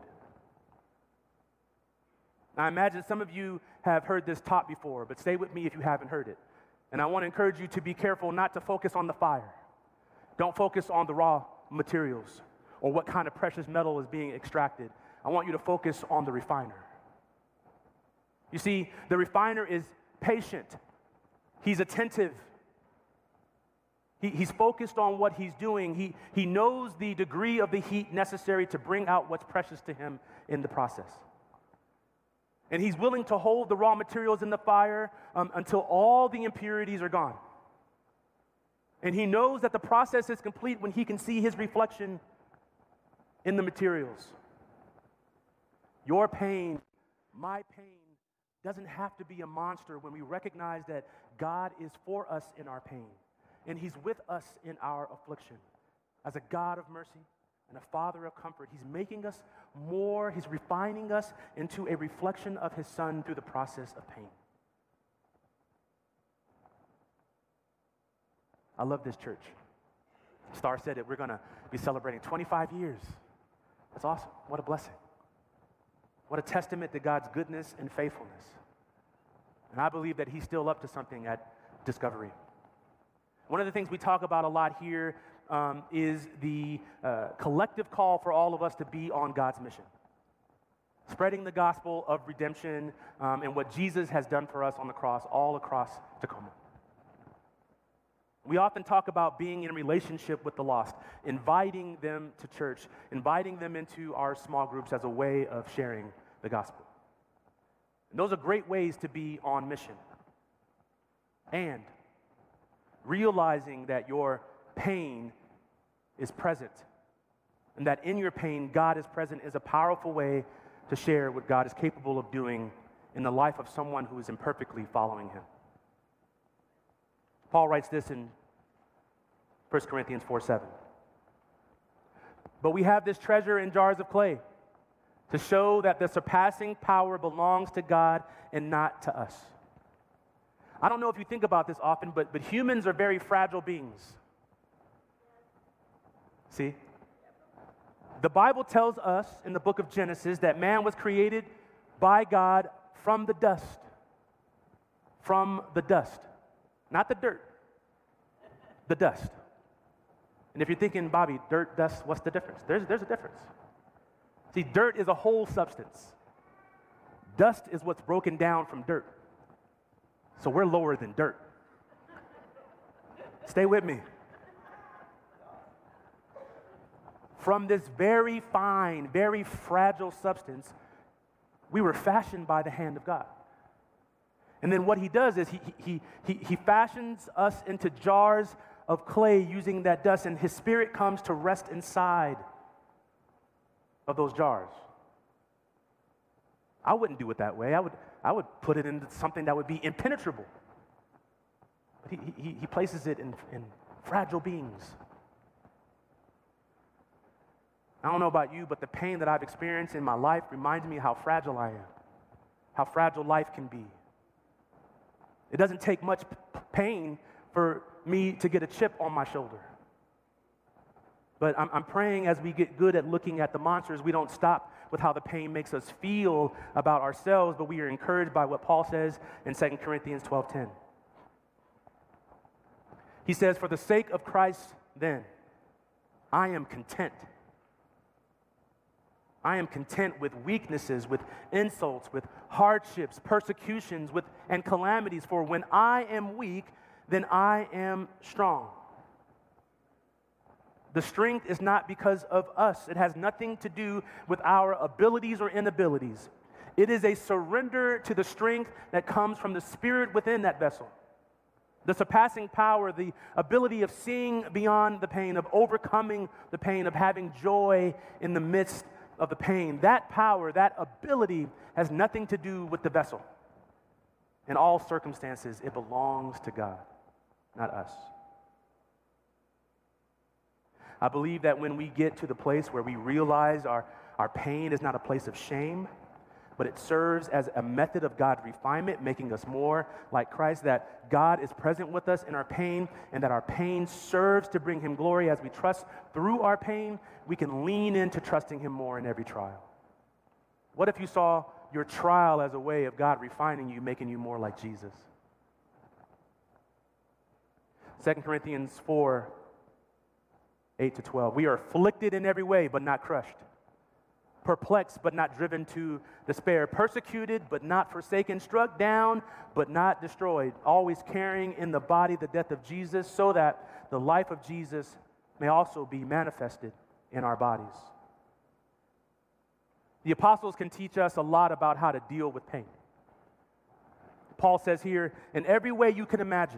Now, I imagine some of you have heard this taught before, but stay with me if you haven't heard it. And I want to encourage you to be careful not to focus on the fire. Don't focus on the raw materials or what kind of precious metal is being extracted. I want you to focus on the refiner. You see, the refiner is patient. He's attentive. He, he's focused on what he's doing. He, he knows the degree of the heat necessary to bring out what's precious to him in the process. And he's willing to hold the raw materials in the fire um, until all the impurities are gone. And he knows that the process is complete when he can see his reflection in the materials. Your pain, my pain, doesn't have to be a monster when we recognize that God is for us in our pain, and He's with us in our affliction. As a God of mercy and a Father of comfort, He's making us more, He's refining us into a reflection of His Son through the process of pain. I love this church. Star said it, we're going to be celebrating twenty-five years. That's awesome. What a blessing. What a testament to God's goodness and faithfulness. And I believe that He's still up to something at Discovery. One of the things we talk about a lot here um, is the uh, collective call for all of us to be on God's mission. Spreading the gospel of redemption um, and what Jesus has done for us on the cross all across Tacoma. We often talk about being in a relationship with the lost, inviting them to church, inviting them into our small groups as a way of sharing the gospel. And those are great ways to be on mission. And realizing that your pain is present and that in your pain, God is present is a powerful way to share what God is capable of doing in the life of someone who is imperfectly following Him. Paul writes this in First Corinthians four seven. But we have this treasure in jars of clay to show that the surpassing power belongs to God and not to us. I don't know if you think about this often, but, but humans are very fragile beings. See? The Bible tells us in the book of Genesis that man was created by God from the dust. From the dust. Not the dirt. The dust. And if you're thinking, Bobby, dirt, dust, what's the difference? There's, there's a difference. See, dirt is a whole substance. Dust is what's broken down from dirt. So we're lower than dirt. Stay with me. From this very fine, very fragile substance, we were fashioned by the hand of God. And then what He does is he, he, he, he fashions us into jars of clay using that dust, and His Spirit comes to rest inside of those jars. I wouldn't do it that way. I would, I would put it into something that would be impenetrable. But He, he, he places it in, in fragile beings. I don't know about you, but the pain that I've experienced in my life reminds me how fragile I am, how fragile life can be. It doesn't take much p- pain for me to get a chip on my shoulder. But I'm, I'm praying as we get good at looking at the monsters, we don't stop with how the pain makes us feel about ourselves, but we are encouraged by what Paul says in Second Corinthians twelve ten. He says, "For the sake of Christ, then, I am content. I am content with weaknesses, with insults, with hardships, persecutions, with and calamities. For when I am weak, then I am strong." The strength is not because of us. It has nothing to do with our abilities or inabilities. It is a surrender to the strength that comes from the Spirit within that vessel. The surpassing power, the ability of seeing beyond the pain, of overcoming the pain, of having joy in the midst of the pain. That power, that ability has nothing to do with the vessel. In all circumstances, it belongs to God, not us. I believe that when we get to the place where we realize our, our pain is not a place of shame, but it serves as a method of God's refinement, making us more like Christ, that God is present with us in our pain, and that our pain serves to bring Him glory. As we trust through our pain, we can lean into trusting Him more in every trial. What if you saw your trial as a way of God refining you, making you more like Jesus? Second Corinthians four, eight to twelve. We are afflicted in every way, but not crushed. Perplexed, but not driven to despair. Persecuted, but not forsaken. Struck down, but not destroyed. Always carrying in the body the death of Jesus, so that the life of Jesus may also be manifested in our bodies. The apostles can teach us a lot about how to deal with pain. Paul says here, in every way you can imagine,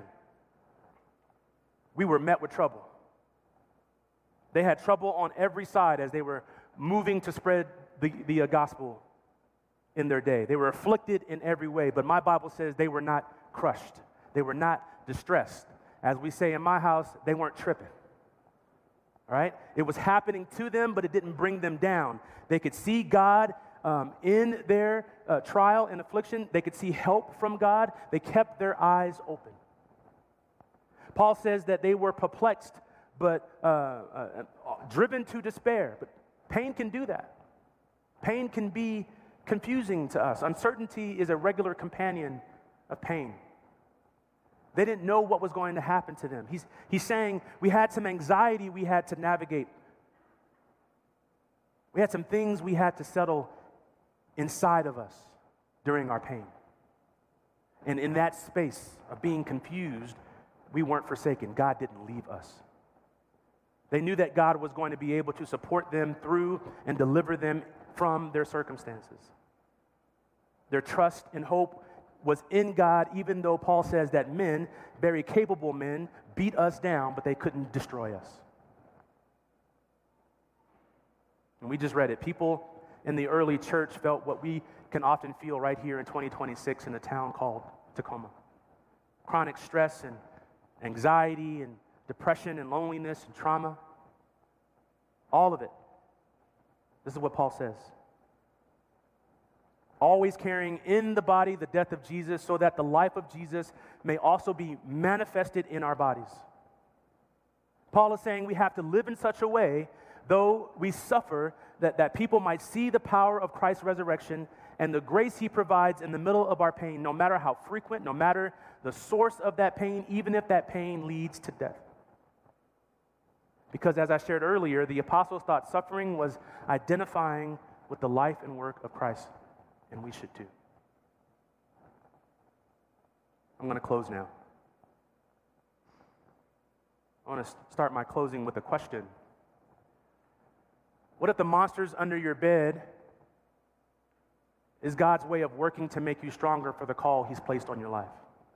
we were met with trouble. They had trouble on every side as they were moving to spread the, the uh, gospel in their day. They were afflicted in every way, but my Bible says they were not crushed. They were not distressed. As we say in my house, they weren't tripping. All right? It was happening to them, but it didn't bring them down. They could see God um, in their uh, trial and affliction. They could see help from God. They kept their eyes open. Paul says that they were perplexed, but uh, uh, driven to despair. But pain can do that. Pain can be confusing to us. Uncertainty is a regular companion of pain. They didn't know what was going to happen to them. He's, he's saying we had some anxiety we had to navigate. We had some things we had to settle inside of us during our pain. And in that space of being confused, we weren't forsaken. God didn't leave us. They knew that God was going to be able to support them through and deliver them from their circumstances. Their trust and hope was in God, even though Paul says that men, very capable men, beat us down, but they couldn't destroy us. And we just read it. People in the early church felt what we can often feel right here in twenty twenty-six in a town called Tacoma. Chronic stress and anxiety and depression and loneliness and trauma. All of it. This is what Paul says. Always carrying in the body the death of Jesus so that the life of Jesus may also be manifested in our bodies. Paul is saying we have to live in such a way, though we suffer, that, that people might see the power of Christ's resurrection and the grace he provides in the middle of our pain, no matter how frequent, no matter the source of that pain, even if that pain leads to death. Because as I shared earlier, the apostles thought suffering was identifying with the life and work of Christ. And we should too. I'm going to close now. I want to start my closing with a question. What if the monsters under your bed is God's way of working to make you stronger for the call he's placed on your life?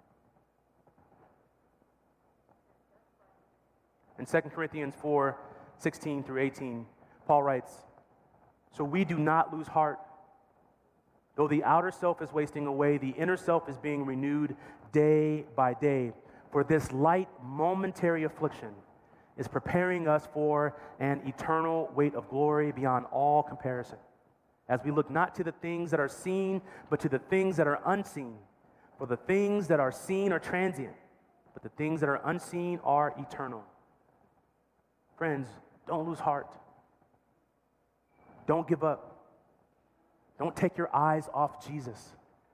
In Second Corinthians four, sixteen through eighteen, Paul writes, "So we do not lose heart. Though the outer self is wasting away, the inner self is being renewed day by day. For this light momentary affliction is preparing us for an eternal weight of glory beyond all comparison, as we look not to the things that are seen, but to the things that are unseen. For the things that are seen are transient, but the things that are unseen are eternal." Friends, don't lose heart. Don't give up. Don't take your eyes off Jesus.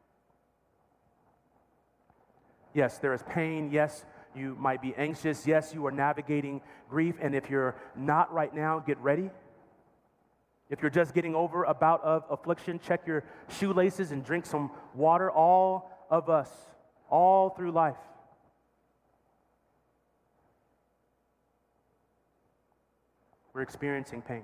Yes, there is pain. Yes, you might be anxious. Yes, you are navigating grief. And if you're not right now, get ready. If you're just getting over a bout of affliction, check your shoelaces and drink some water. All of us, all through life. We're experiencing pain.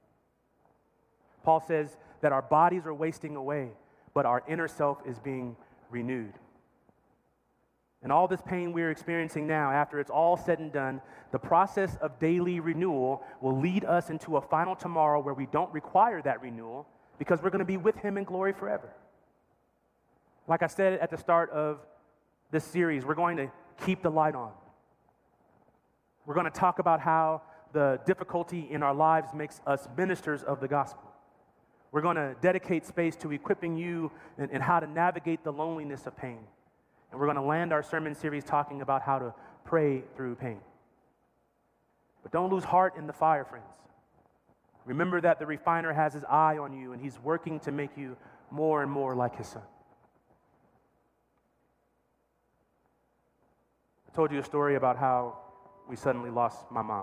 Paul says that our bodies are wasting away, but our inner self is being renewed. And all this pain we're experiencing now, after it's all said and done, the process of daily renewal will lead us into a final tomorrow where we don't require that renewal because we're going to be with him in glory forever. Like I said at the start of this series, we're going to keep the light on. We're going to talk about how the difficulty in our lives makes us ministers of the gospel. We're going to dedicate space to equipping you in, in how to navigate the loneliness of pain. And we're going to land our sermon series talking about how to pray through pain. But don't lose heart in the fire, friends. Remember that the refiner has his eye on you, and he's working to make you more and more like his son. I told you a story about how we suddenly lost my mom.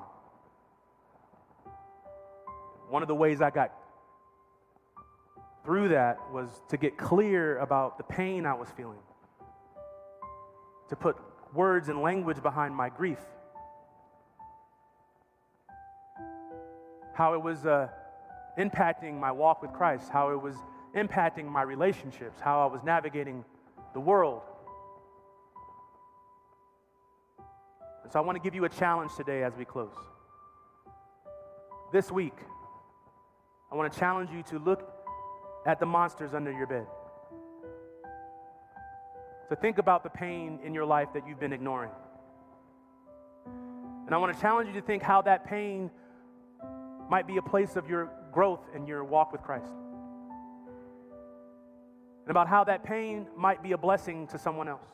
One of the ways I got through that was to get clear about the pain I was feeling, to put words and language behind my grief, how it was uh, impacting my walk with Christ, how it was impacting my relationships, how I was navigating the world. And so I want to give you a challenge today as we close. This week, I want to challenge you to look at the monsters under your bed. So think about the pain in your life that you've been ignoring. And I want to challenge you to think how that pain might be a place of your growth and your walk with Christ. And about how that pain might be a blessing to someone else.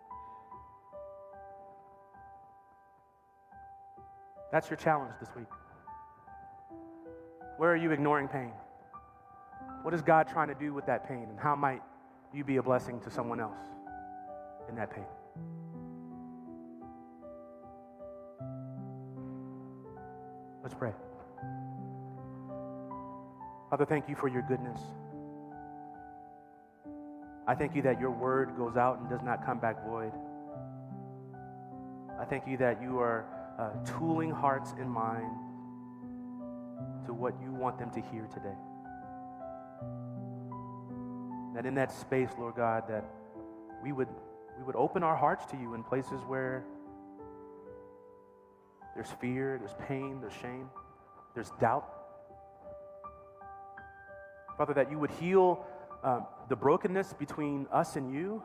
That's your challenge this week. Where are you ignoring pain? What is God trying to do with that pain? And how might you be a blessing to someone else in that pain? Let's pray. Father, thank you for your goodness. I thank you that your word goes out and does not come back void. I thank you that you are uh, tooling hearts and minds to what you want them to hear today. That in that space, Lord God, that we would we would open our hearts to you in places where there's fear, there's pain, there's shame, there's doubt. Father, that you would heal um, the brokenness between us and you,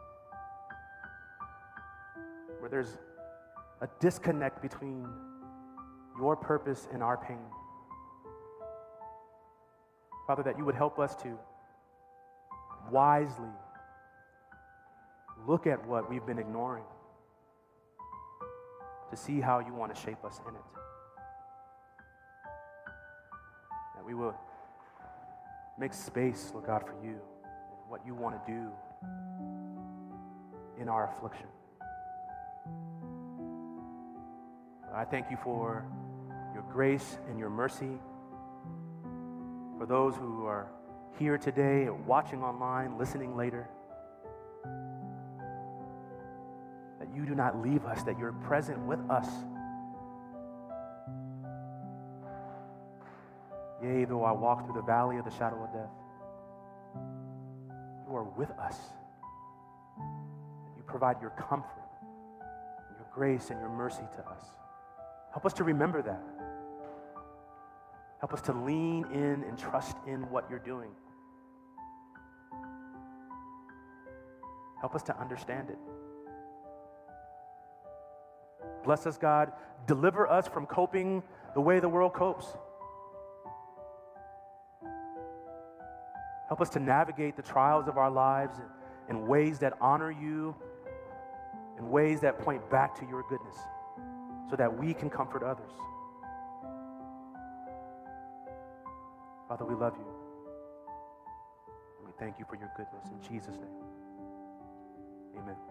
where there's a disconnect between your purpose and our pain. Father, that you would help us to wisely look at what we've been ignoring to see how you want to shape us in it. That we will make space, Lord God, for you and what you want to do in our affliction. I thank you for your grace and your mercy for those who are here today, or watching online, listening later. That you do not leave us, that you're present with us. Yea, though I walk through the valley of the shadow of death, you are with us. You provide your comfort, your grace, and your mercy to us. Help us to remember that. Help us to lean in and trust in what you're doing. Help us to understand it. Bless us, God. Deliver us from coping the way the world copes. Help us to navigate the trials of our lives in ways that honor you, in ways that point back to your goodness, so that we can comfort others. Father, we love you. And we thank you for your goodness. In Jesus' name, amen.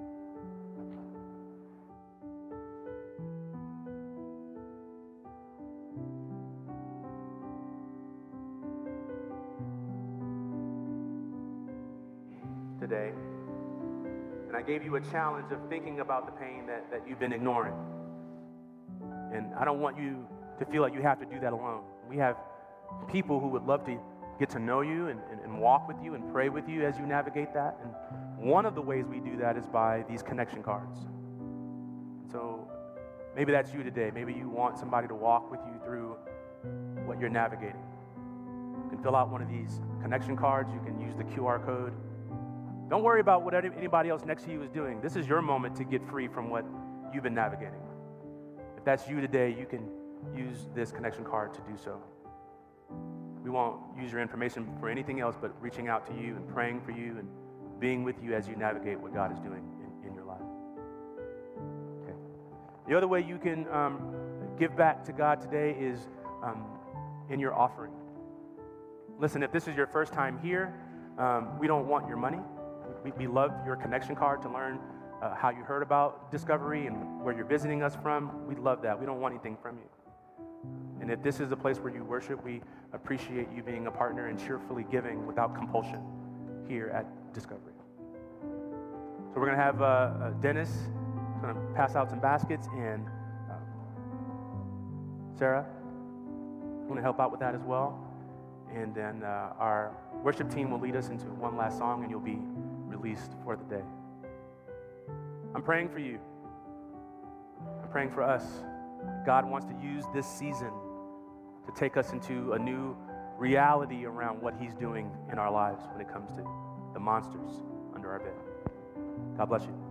Today, and I gave you a challenge of thinking about the pain that, that you've been ignoring. And I don't want you to feel like you have to do that alone. We have people who would love to get to know you and, and, and walk with you and pray with you as you navigate that. And one of the ways we do that is by these connection cards. So maybe that's you today. Maybe you want somebody to walk with you through what you're navigating. You can fill out one of these connection cards. You can use the Q R code. Don't worry about what anybody else next to you is doing. This is your moment to get free from what you've been navigating. If that's you today, you can use this connection card to do so. We won't use your information for anything else but reaching out to you and praying for you and being with you as you navigate what God is doing in, in your life. Okay. The other way you can um, give back to God today is um, in your offering. Listen, if this is your first time here, um, we don't want your money. We, we love your connection card to learn uh, how you heard about Discovery and where you're visiting us from. We love that. We don't want anything from you. And if this is a place where you worship, we appreciate you being a partner and cheerfully giving without compulsion here at Discovery. So we're going to have uh, uh, Dennis going to pass out some baskets, and uh, Sarah going to help out with that as well. And then uh, our worship team will lead us into one last song, and you'll be released for the day. I'm praying for you. I'm praying for us. God wants to use this season to take us into a new reality around what he's doing in our lives when it comes to the monsters under our bed. God bless you.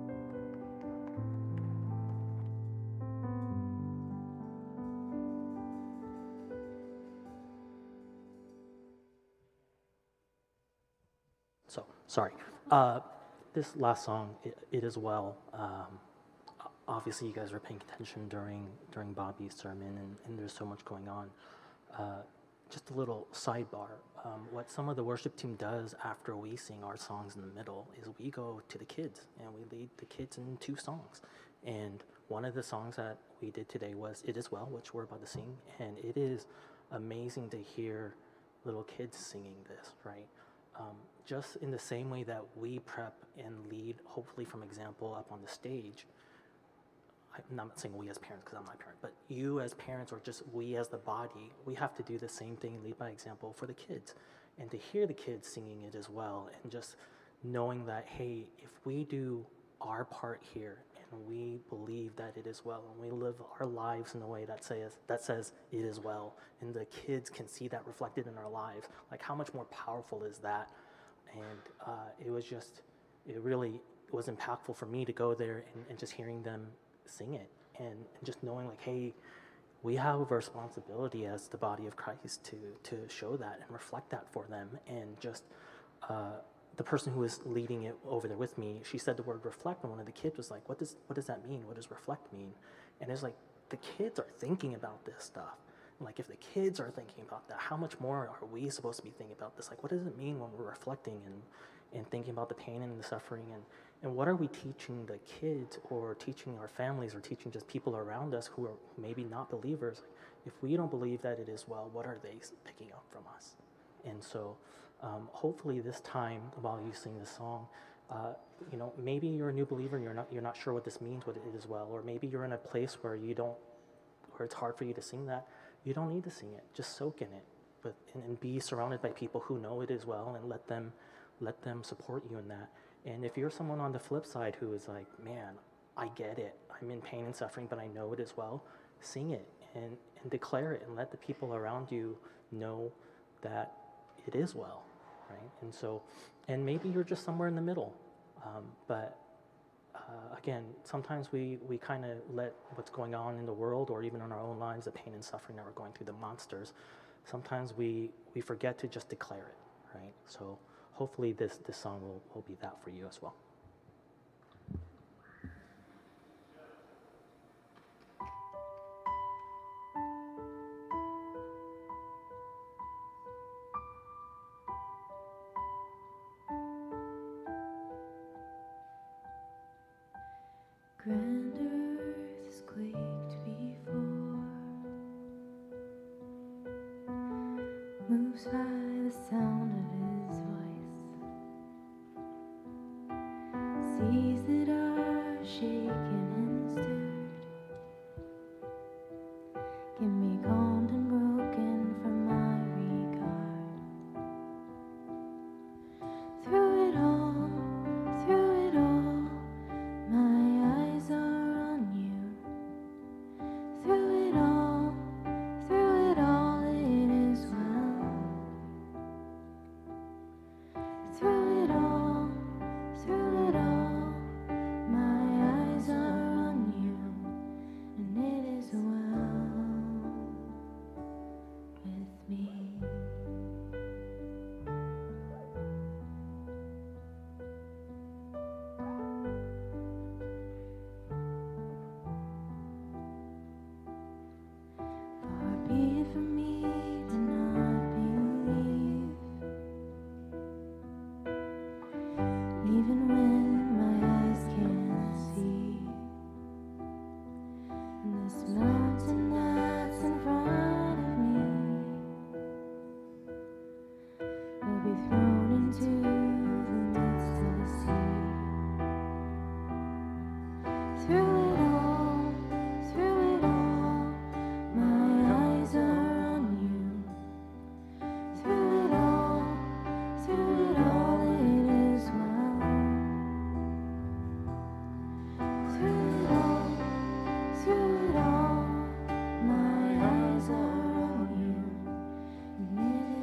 So, sorry. Uh, this last song, it, it as well, um, o- obviously you guys were paying attention during during Bobby's sermon, and, and there's so much going on. Uh, just a little sidebar. Um, what some of the worship team does after we sing our songs in the middle is we go to the kids, and we lead the kids in two songs. And one of the songs that we did today was It Is Well, which we're about to sing, and it is amazing to hear little kids singing this, right? Um, just in the same way that we prep and lead, hopefully from example up on the stage. I'm not saying we as parents because I'm not a parent, but you as parents or just we as the body, we have to do the same thing and lead by example for the kids. And to hear the kids singing it as well, and just knowing that, hey, if we do our part here and we believe that it is well, and we live our lives in a way that says that says it is well, and the kids can see that reflected in our lives, like how much more powerful is that? And uh, it was just, it really was impactful for me to go there and, and just hearing them sing it, and, and just knowing like, hey, we have a responsibility as the body of Christ to to show that and reflect that for them. And just uh, the person who was leading it over there with me, she said the word reflect, and one of the kids was like, what does what does that mean? What does reflect mean? And it's like, the kids are thinking about this stuff. Like, if the kids are thinking about that, how much more are we supposed to be thinking about this? Like, what does it mean when we're reflecting and, and thinking about the pain and the suffering? And, and what are we teaching the kids, or teaching our families, or teaching just people around us who are maybe not believers? If we don't believe that it is well, what are they picking up from us? And so um, hopefully this time while you sing this song, uh, you know, maybe you're a new believer and you're not, you're not sure what this means, what it is well, or maybe you're in a place where you don't, where it's hard for you to sing that. You don't need to sing it. Just soak in it, but and, and be surrounded by people who know it as well, and let them let them support you in that. And if you're someone on the flip side who is like, man, I get it. I'm in pain and suffering, but I know it as well. Sing it and, and declare it, and let the people around you know that it is well, right? And so, and maybe you're just somewhere in the middle, um, but Uh, again, sometimes we, we kind of let what's going on in the world, or even in our own lives, the pain and suffering that we're going through, the monsters, sometimes we, we forget to just declare it, right? So hopefully this, this song will, will be that for you as well. Grand earth has quaked before, moves by the sound of his voice, seas that are shaken and stirred, can be calmed and broken from my regard. Through it all, through it all, my eyes are on you. Through it all, through it all, it is well. Through it all, through it all, my eyes are on you, and it is well with me. Far be it from me to not believe, even when my eyes can't see. And this mountain that's in front of me will be thrown into the midst of the sea. Through it all, through it all, my eyes are on you. Through it all, through it all, it is well. Through it all, through it all, my eyes are on you, and it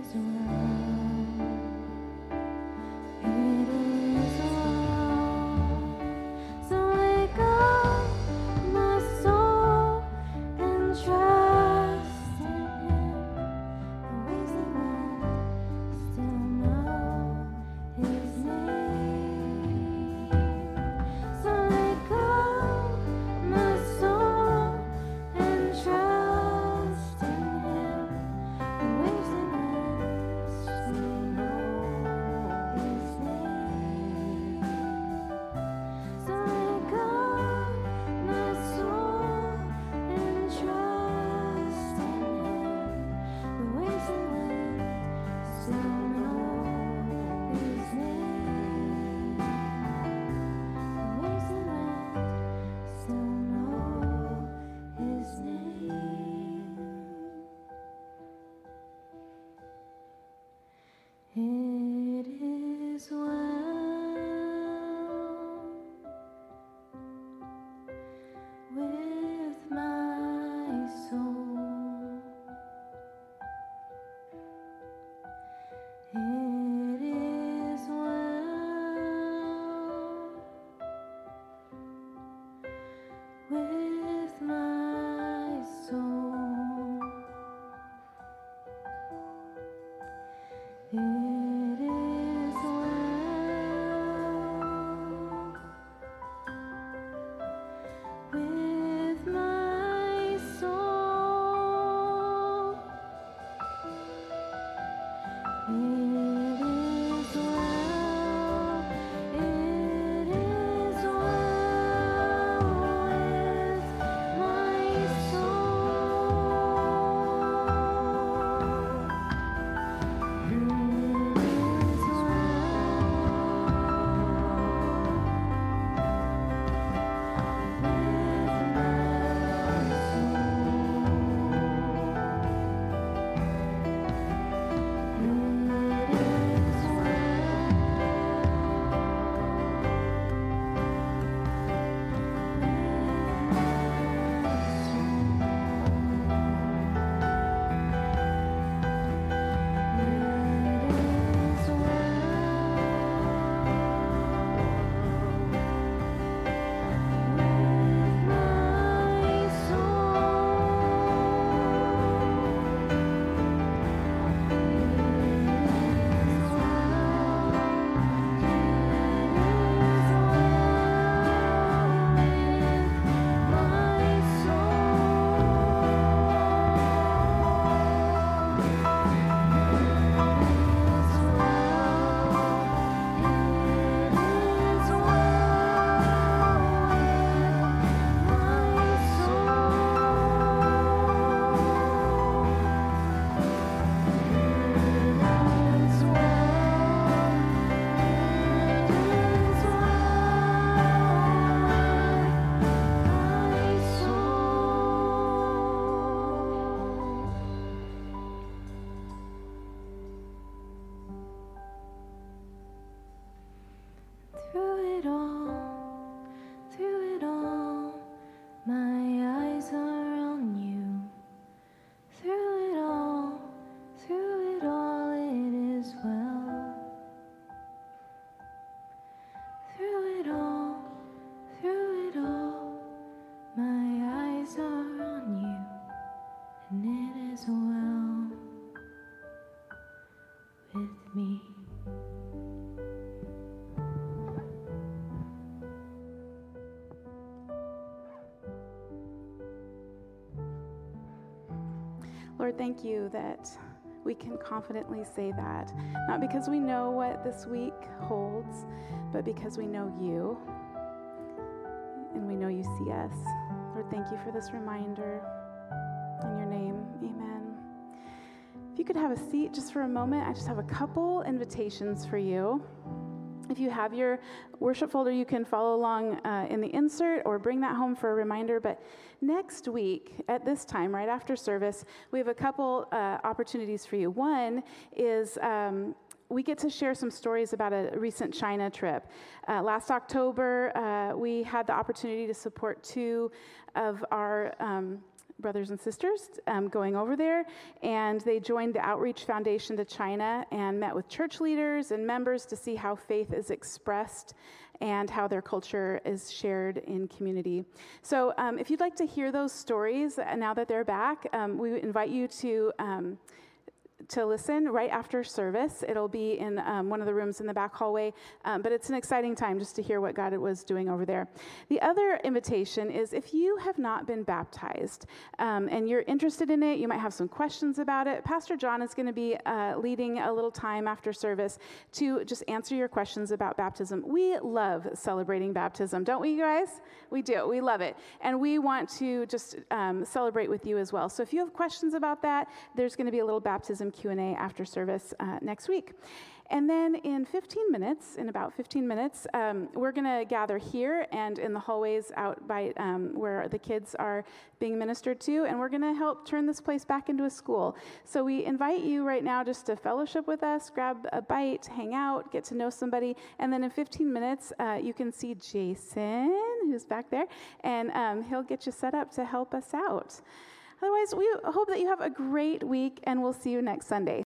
Lord, thank you that we can confidently say that, not because we know what this week holds, but because we know you and we know you see us. Lord, thank you for this reminder. In your name, amen. If you could have a seat just for a moment, I just have a couple invitations for you. If you have your worship folder, you can follow along uh, in the insert or bring that home for a reminder. But next week, at this time, right after service, we have a couple uh, opportunities for you. One is um, we get to share some stories about a recent China trip. Uh, last October, uh, we had the opportunity to support two of our um, brothers and sisters um, going over there, and they joined the Outreach Foundation to China and met with church leaders and members to see how faith is expressed and how their culture is shared in community. So um, if you'd like to hear those stories uh, now that they're back, um, we invite you to um, to listen right after service. It'll be in um, one of the rooms in the back hallway, um, but it's an exciting time just to hear what God was doing over there. The other invitation is if you have not been baptized um, and you're interested in it, you might have some questions about it, Pastor John is going to be uh, leading a little time after service to just answer your questions about baptism. We love celebrating baptism, don't we, you guys? We do. We love it. And we want to just um, celebrate with you as well. So if you have questions about that, there's going to be a little baptism Q and A after service uh, next week. And then in fifteen minutes, in about fifteen minutes, um, we're going to gather here and in the hallways out by um, where the kids are being ministered to, and we're going to help turn this place back into a school. So we invite you right now just to fellowship with us, grab a bite, hang out, get to know somebody, and then in fifteen minutes, uh, you can see Jason, who's back there, and um, he'll get you set up to help us out. Otherwise, we hope that you have a great week, and we'll see you next Sunday.